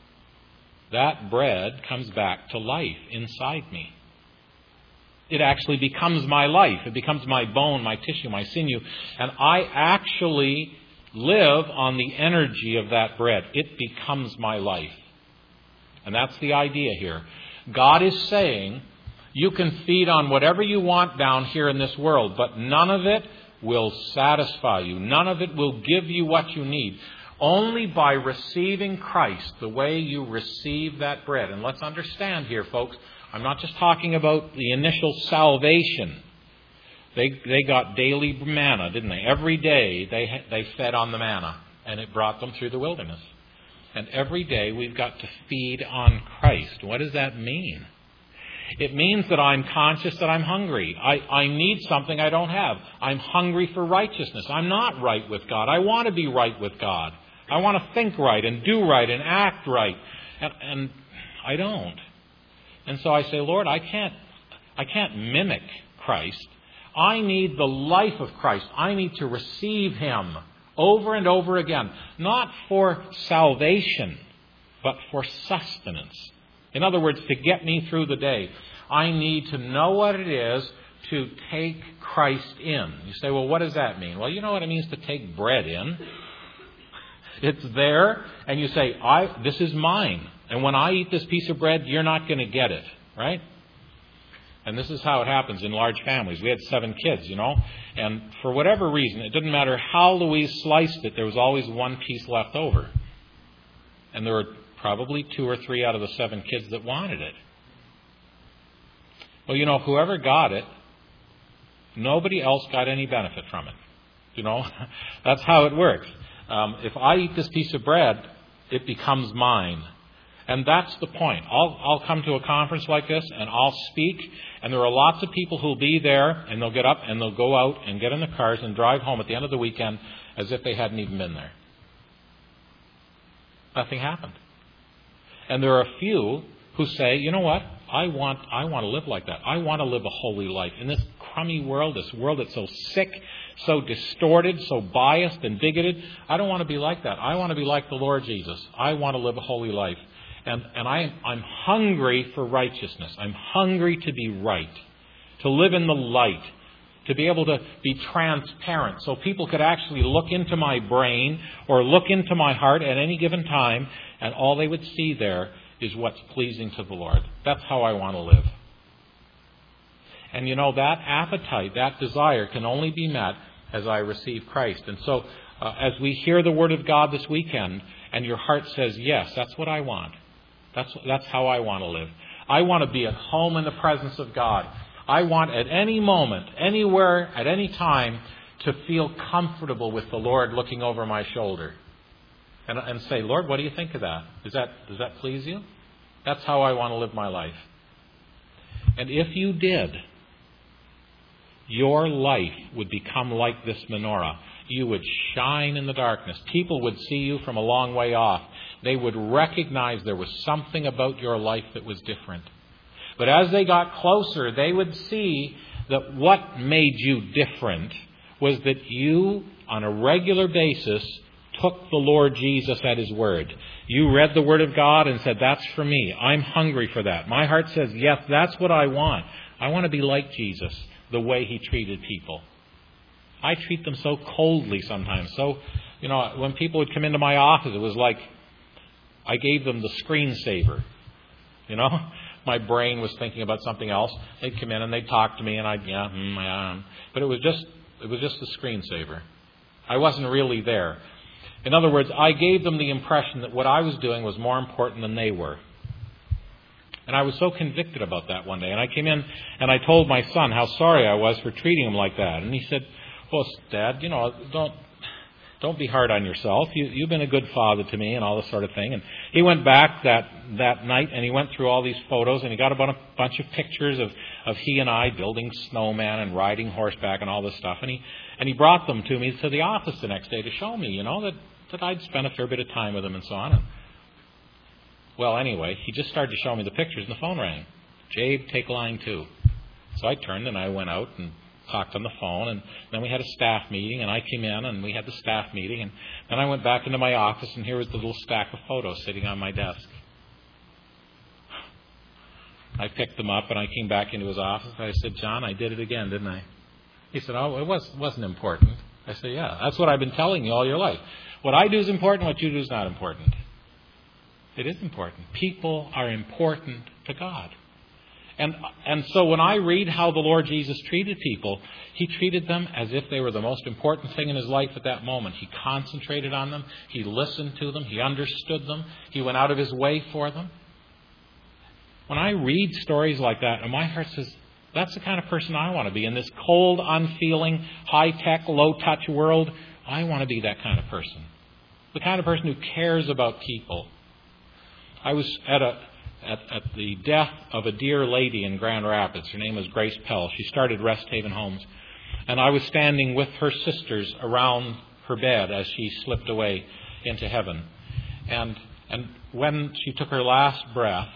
That bread comes back to life inside me. It actually becomes my life. It becomes my bone, my tissue, my sinew. And I actually live on the energy of that bread. It becomes my life. And that's the idea here. God is saying, you can feed on whatever you want down here in this world, but none of it will satisfy you. None of it will give you what you need. Only by receiving Christ, the way you receive that bread. And let's understand here, folks, I'm not just talking about the initial salvation. They got daily manna, didn't they? Every day they fed on the manna, and it brought them through the wilderness. And every day we've got to feed on Christ. What does that mean? It means that I'm conscious that I'm hungry. I need something I don't have. I'm hungry for righteousness. I'm not right with God. I want to be right with God. I want to think right and do right and act right. And I don't. And so I say, Lord, I can't mimic Christ. I need the life of Christ. I need to receive Him over and over again. Not for salvation, but for sustenance. In other words, to get me through the day. I need to know what it is to take Christ in. You say, well, what does that mean? Well, you know what it means to take bread in. It's there, and you say, this is mine. And when I eat this piece of bread, you're not going to get it, right? And this is how it happens in large families. We had 7 kids, and for whatever reason, it didn't matter how Louise sliced it, there was always one piece left over. And there were probably 2 or 3 out of the 7 kids that wanted it. Well, whoever got it, nobody else got any benefit from it. That's how it works. If I eat this piece of bread, it becomes mine. And that's the point. I'll come to a conference like this and I'll speak, and there are lots of people who'll be there, and they'll get up and they'll go out and get in the cars and drive home at the end of the weekend as if they hadn't even been there. Nothing happened. And there are a few who say, you know what? I want to live like that. I want to live a holy life. In this crummy world, this world that's so sick, so distorted, so biased and bigoted, I don't want to be like that. I want to be like the Lord Jesus. I want to live a holy life. And I'm hungry for righteousness. I'm hungry to be right, to live in the light, to be able to be transparent so people could actually look into my brain or look into my heart at any given time, and all they would see there is what's pleasing to the Lord. That's how I want to live. And that appetite, that desire can only be met as I receive Christ. And so as we hear the Word of God this weekend and your heart says, yes, that's what I want. That's how I want to live. I want to be at home in the presence of God. I want at any moment, anywhere, at any time, to feel comfortable with the Lord looking over my shoulder. And say, Lord, what do you think of that? Does that please you? That's how I want to live my life. And if you did, your life would become like this menorah. You would shine in the darkness. People would see you from a long way off. They would recognize there was something about your life that was different. But as they got closer, they would see that what made you different was that you, on a regular basis, took the Lord Jesus at His word. You read the Word of God and said, that's for me. I'm hungry for that. My heart says, yes, that's what I want. I want to be like Jesus, the way He treated people. I treat them so coldly sometimes. So, when people would come into my office, it was like I gave them the screensaver. My brain was thinking about something else. They'd come in and they'd talk to me, and I'd, but it was just the screensaver. I wasn't really there. In other words, I gave them the impression that what I was doing was more important than they were. And I was so convicted about that one day. And I came in and I told my son how sorry I was for treating him like that. And he said, well, Dad, don't be hard on yourself. You've been a good father to me and all this sort of thing. And he went back that night and he went through all these photos and he got a bunch of pictures of he and I building snowman and riding horseback and all this stuff. And he brought them to me to the office the next day to show me, that I'd spent a fair bit of time with him and so on. Well, anyway, he just started to show me the pictures and the phone rang. Jabe, take line 2. So I turned and I went out and talked on the phone, and then we had a staff meeting, and I came in and we had the staff meeting, and then I went back into my office, and here was the little stack of photos sitting on my desk. I picked them up and I came back into his office and I said, John, I did it again, didn't I? He said, oh, it wasn't important. I said, yeah, that's what I've been telling you all your life. What I do is important, what you do is not important. It is important. People are important to God. And so when I read how the Lord Jesus treated people, He treated them as if they were the most important thing in His life at that moment. He concentrated on them. He listened to them. He understood them. He went out of His way for them. When I read stories like that, and my heart says, that's the kind of person I want to be. In this cold, unfeeling, high-tech, low-touch world, I want to be that kind of person. The kind of person who cares about people. I was at the death of a dear lady in Grand Rapids. Her name was Grace Pell. She started Rest Haven Homes. And I was standing with her sisters around her bed as she slipped away into heaven. And when she took her last breath,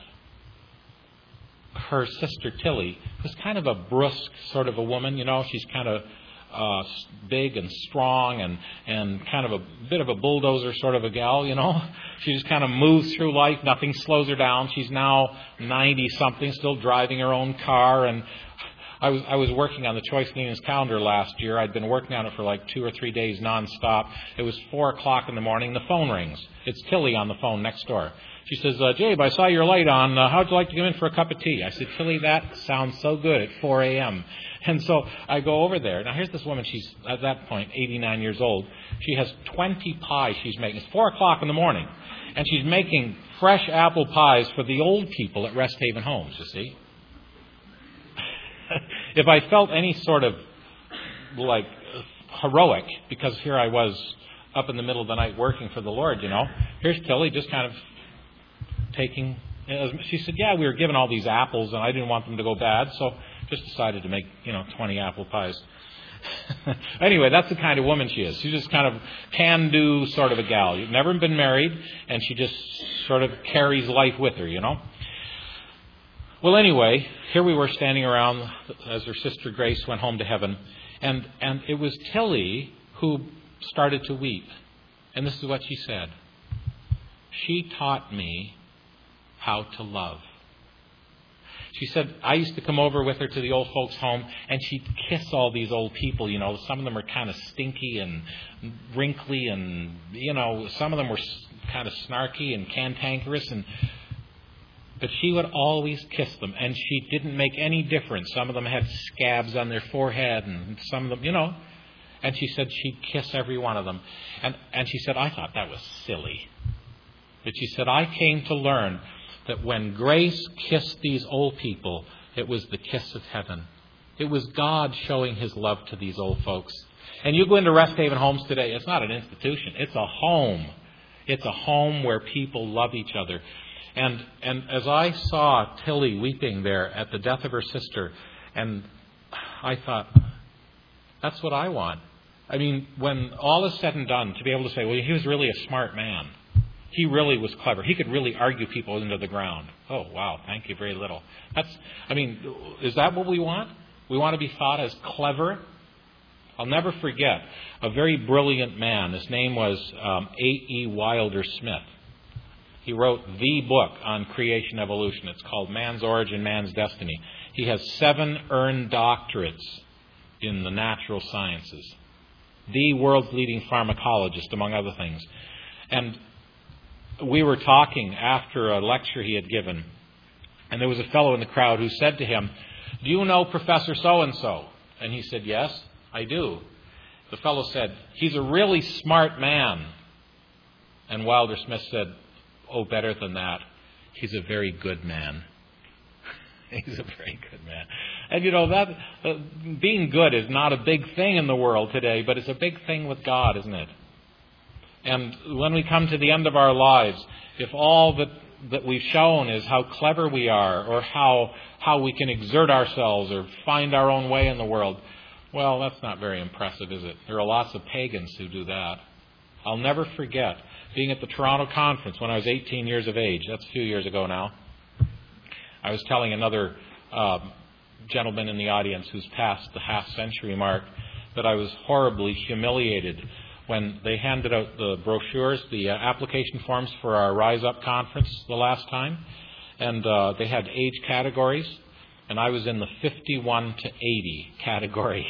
her sister Tilly was kind of a brusque sort of a woman. She's kind of big and strong and kind of a bit of a bulldozer sort of a gal, She just kind of moves through life. Nothing slows her down. She's now 90-something, still driving her own car. And I was working on the Choice Meetings calendar last year. I'd been working on it for like 2 or 3 days nonstop. It was 4 o'clock in the morning. The phone rings. It's Tilly on the phone next door. She says, Jabe, I saw your light on. How'd you like to come in for a cup of tea? I said, Tilly, that sounds so good at 4 a.m. And so I go over there. Now, here's this woman. She's, at that point, 89 years old. She has 20 pies she's making. It's 4 o'clock in the morning. And she's making fresh apple pies for the old people at Rest Haven Homes, you see. If I felt any sort of, like, heroic, because here I was up in the middle of the night working for the Lord, here's Tilly just kind of taking... She said, yeah, we were given all these apples, and I didn't want them to go bad, so just decided to make, 20 apple pies. Anyway, that's the kind of woman she is. She's just kind of can-do sort of a gal. You've never been married, and she just sort of carries life with her, Well, anyway, here we were standing around as her sister Grace went home to heaven, and it was Tilly who started to weep. And this is what she said. She taught me how to love. She said, I used to come over with her to the old folks' home, and she'd kiss all these old people. Some of them are kind of stinky and wrinkly, and, some of them were kind of snarky and cantankerous, but she would always kiss them, and she didn't make any difference. Some of them had scabs on their forehead, and some of them, and she said she'd kiss every one of them. And she said, I thought that was silly. But she said, I came to learn that when grace kissed these old people, it was the kiss of heaven. It was God showing His love to these old folks. And you go into Rest Haven Homes today, it's not an institution, it's a home. It's a home where people love each other. And as I saw Tilly weeping there at the death of her sister, and I thought, that's what I want. I mean, when all is said and done, to be able to say, well, he was really a smart man. He really was clever. He could really argue people into the ground. Oh, wow, thank you very little. Is that what we want? We want to be thought as clever? I'll never forget a very brilliant man. His name was A.E. Wilder Smith. He wrote the book on creation evolution. It's called Man's Origin, Man's Destiny. He has 7 earned doctorates in the natural sciences. The world's leading pharmacologist, among other things. And we were talking after a lecture he had given, and there was a fellow in the crowd who said to him, do you know Professor so-and-so? And he said, yes, I do. The fellow said, he's a really smart man. And Wilder Smith said, oh, better than that. He's a very good man. He's a very good man. And that being good is not a big thing in the world today, but it's a big thing with God, isn't it? And when we come to the end of our lives, if all that we've shown is how clever we are, or how we can exert ourselves or find our own way in the world, well, that's not very impressive, is it? There are lots of pagans who do that. I'll never forget being at the Toronto conference when I was 18 years of age. That's a few years ago now. I was telling another gentleman in the audience who's past the half-century mark that I was horribly humiliated when they handed out the brochures, the application forms for our Rise Up conference the last time. And they had age categories, and I was in the 51 to 80 category.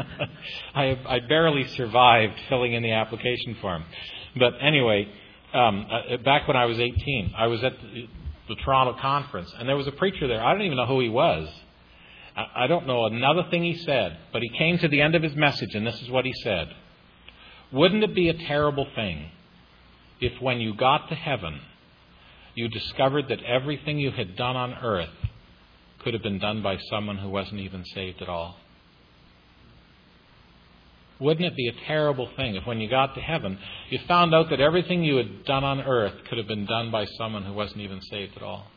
I barely survived filling in the application form. But anyway, back when I was 18, I was at the Toronto conference, and there was a preacher there. I don't even know who he was. I don't know another thing he said, but he came to the end of his message, and this is what he said. Wouldn't it be a terrible thing if when you got to heaven, you discovered that everything you had done on earth could have been done by someone who wasn't even saved at all? Wouldn't it be a terrible thing if when you got to heaven, you found out that everything you had done on earth could have been done by someone who wasn't even saved at all?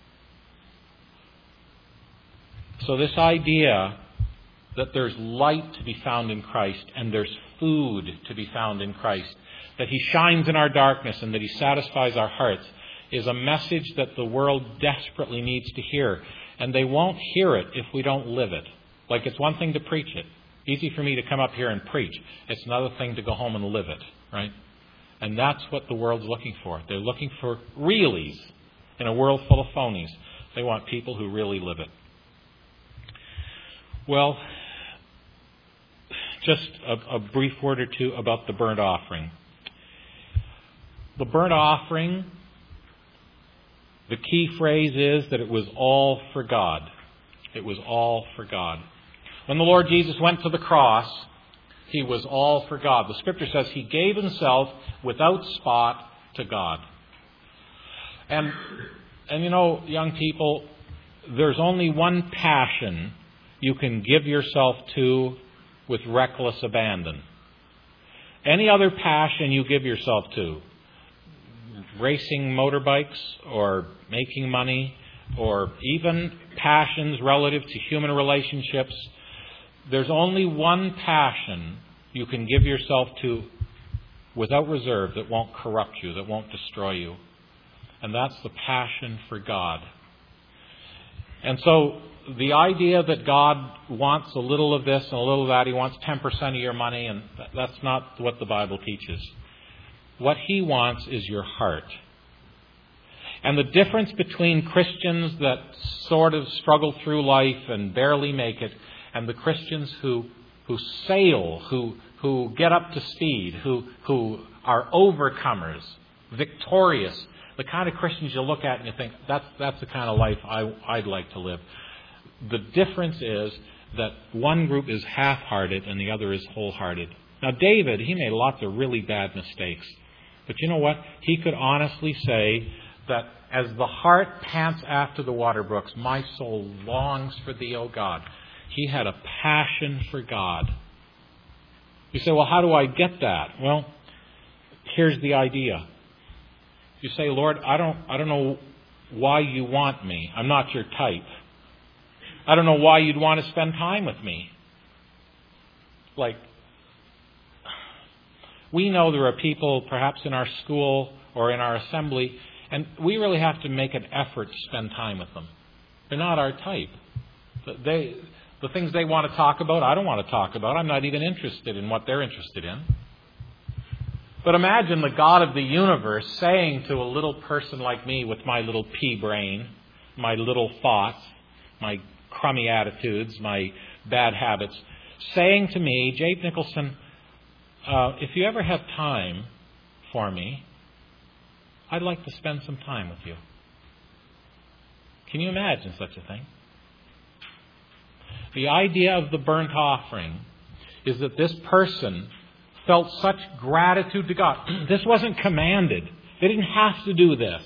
So this idea that there's light to be found in Christ and there's food to be found in Christ, that He shines in our darkness and that He satisfies our hearts, is a message that the world desperately needs to hear. And they won't hear it if we don't live it. Like, it's one thing to preach it. Easy for me to come up here and preach. It's another thing to go home and live it, right? And that's what the world's looking for. They're looking for realies in a world full of phonies. They want people who really live it. Well, just a brief word or two about the burnt offering. The burnt offering, the key phrase is that it was all for God. It was all for God. When the Lord Jesus went to the cross, He was all for God. The Scripture says He gave Himself without spot to God. And young people, there's only one passion you can give yourself to with reckless abandon. Any other passion you give yourself to, racing motorbikes or making money or even passions relative to human relationships, there's only one passion you can give yourself to without reserve that won't corrupt you, that won't destroy you. And that's the passion for God. And so the idea that God wants a little of this and a little of that, He wants 10% of your money, and that's not what the Bible teaches. What He wants is your heart. And the difference between Christians that sort of struggle through life and barely make it, and the Christians who sail, who get up to speed, who are overcomers, victorious, the kind of Christians you look at and you think, that's the kind of life I'd like to live. The difference is that one group is half-hearted and the other is wholehearted. Now, David, he made lots of really bad mistakes. But you know what? He could honestly say that as the heart pants after the water brooks, my soul longs for thee, O God. He had a passion for God. You say, well, how do I get that? Well, here's the idea. You say, Lord, I don't know why you want me. I'm not your type. I don't know why you'd want to spend time with me. Like, we know there are people perhaps in our school or in our assembly, and we really have to make an effort to spend time with them. They're not our type. The things they want to talk about, I don't want to talk about. I'm not even interested in what they're interested in. But imagine the God of the universe saying to a little person like me with my little pea brain, my little thoughts, my crummy attitudes, my bad habits, saying to me, Jake Nicholson, if you ever have time for me, I'd like to spend some time with you. Can you imagine such a thing? The idea of the burnt offering is that this person felt such gratitude to God. This wasn't commanded. They didn't have to do this.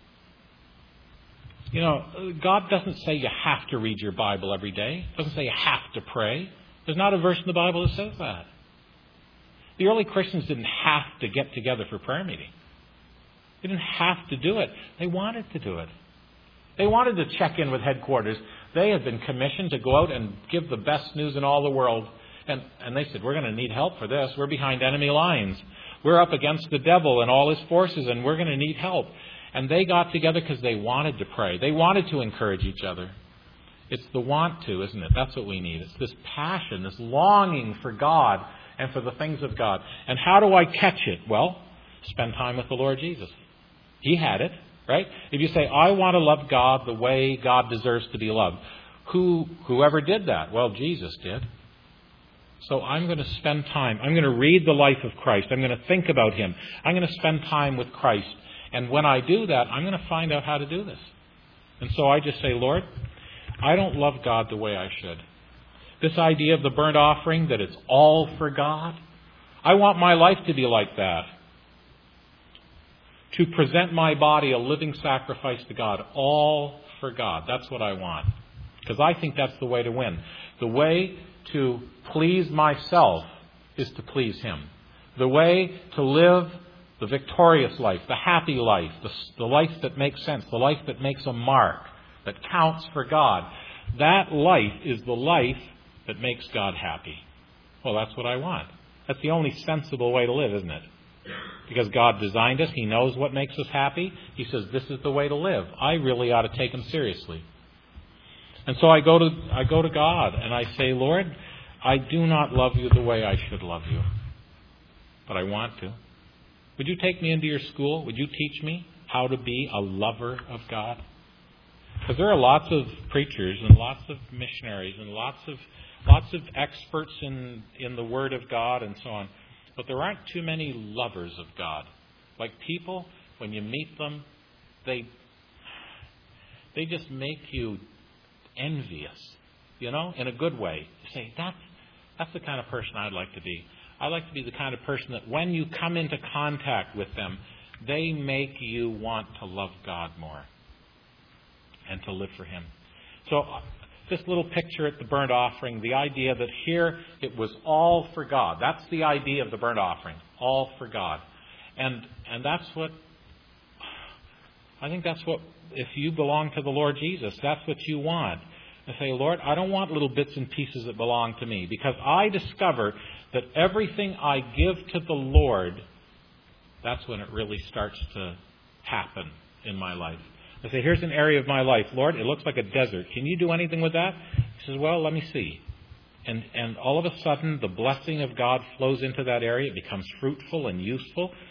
You know, God doesn't say you have to read your Bible every day. He doesn't say you have to pray. There's not a verse in the Bible that says that. The early Christians didn't have to get together for prayer meeting. They didn't have to do it. They wanted to do it. They wanted to check in with headquarters. They had been commissioned to go out and give the best news in all the world. And they said, we're going to need help for this. We're behind enemy lines. We're up against the devil and all his forces, and we're going to need help. And they got together because they wanted to pray. They wanted to encourage each other. It's the want to, isn't it? That's what we need. It's this passion, this longing for God and for the things of God. And how do I catch it? Well, spend time with the Lord Jesus. He had it, right? If you say, I want to love God the way God deserves to be loved, whoever did that? Well, Jesus did. So I'm going to spend time. I'm going to read the life of Christ. I'm going to think about Him. I'm going to spend time with Christ. And when I do that, I'm going to find out how to do this. And so I just say, Lord, I don't love God the way I should. This idea of the burnt offering, that it's all for God, I want my life to be like that. To present my body a living sacrifice to God, all for God. That's what I want. Because I think that's the way to win. The way to please myself is to please Him. The way to live the victorious life, the happy life, the life that makes sense, the life that makes a mark, that counts for God, that life is the life that makes God happy. Well, that's what I want. That's the only sensible way to live, isn't it? Because God designed us. He knows what makes us happy. He says, this is the way to live. I really ought to take Him seriously. And so I go to God and I say, Lord, I do not love you the way I should love you. But I want to. Would you take me into your school? Would you teach me how to be a lover of God? Because there are lots of preachers and lots of missionaries and lots of experts in the Word of God and so on. But there aren't too many lovers of God. Like people, when you meet them, they just make you envious, in a good way. You say, that's the kind of person I'd like to be. I'd like to be the kind of person that when you come into contact with them, they make you want to love God more and to live for Him. So this little picture at the burnt offering, the idea that here it was all for God. That's the idea of the burnt offering, all for God. And that's what, I think that's what, if you belong to the Lord Jesus, that's what you want. And say, Lord, I don't want little bits and pieces that belong to me, because I discover that everything I give to the Lord, that's when it really starts to happen in my life. I say, here's an area of my life. Lord, it looks like a desert. Can you do anything with that? He says, well, let me see. And all of a sudden, the blessing of God flows into that area. It becomes fruitful and useful.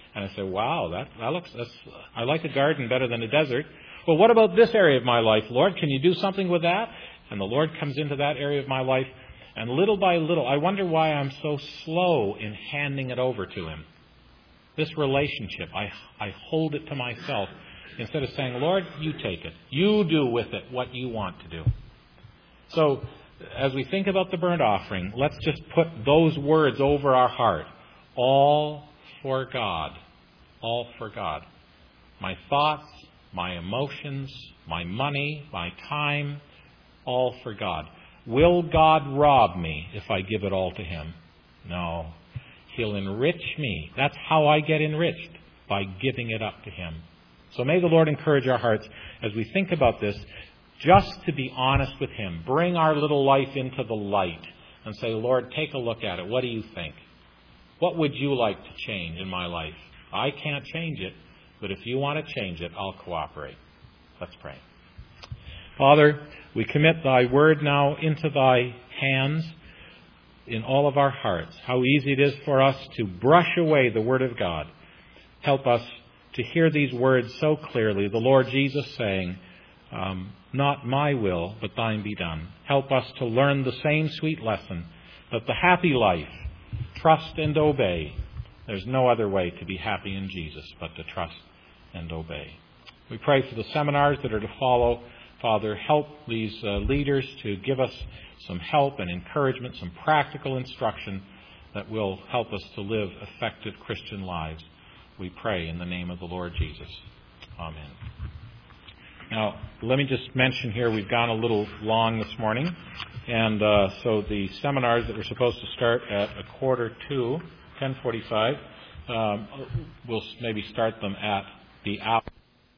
And I say, wow, I like a garden better than a desert. Well, what about this area of my life, Lord? Can you do something with that? And the Lord comes into that area of my life, and little by little, I wonder why I'm so slow in handing it over to Him. This relationship, I hold it to myself instead of saying, Lord, you take it. You do with it what you want to do. So, as we think about the burnt offering, let's just put those words over our heart. All for God. All for God. My thoughts, my emotions, my money, my time, all for God. Will God rob me if I give it all to Him? No. He'll enrich me. That's how I get enriched, by giving it up to Him. So may the Lord encourage our hearts as we think about this, just to be honest with Him. Bring our little life into the light and say, Lord, take a look at it. What do you think? What would you like to change in my life? I can't change it, but if you want to change it, I'll cooperate. Let's pray. Father, we commit Thy word now into Thy hands in all of our hearts. How easy it is for us to brush away the Word of God. Help us to hear these words so clearly. The Lord Jesus saying, not my will, but Thine be done. Help us to learn the same sweet lesson, that the happy life, trust and obey. There's no other way to be happy in Jesus but to trust and obey. We pray for the seminars that are to follow. Father, help these leaders to give us some help and encouragement, some practical instruction that will help us to live effective Christian lives. We pray in the name of the Lord Jesus. Amen. Now, let me just mention here, we've gone a little long this morning. And so the seminars that were supposed to start at 10:45, we'll maybe start them at the hour.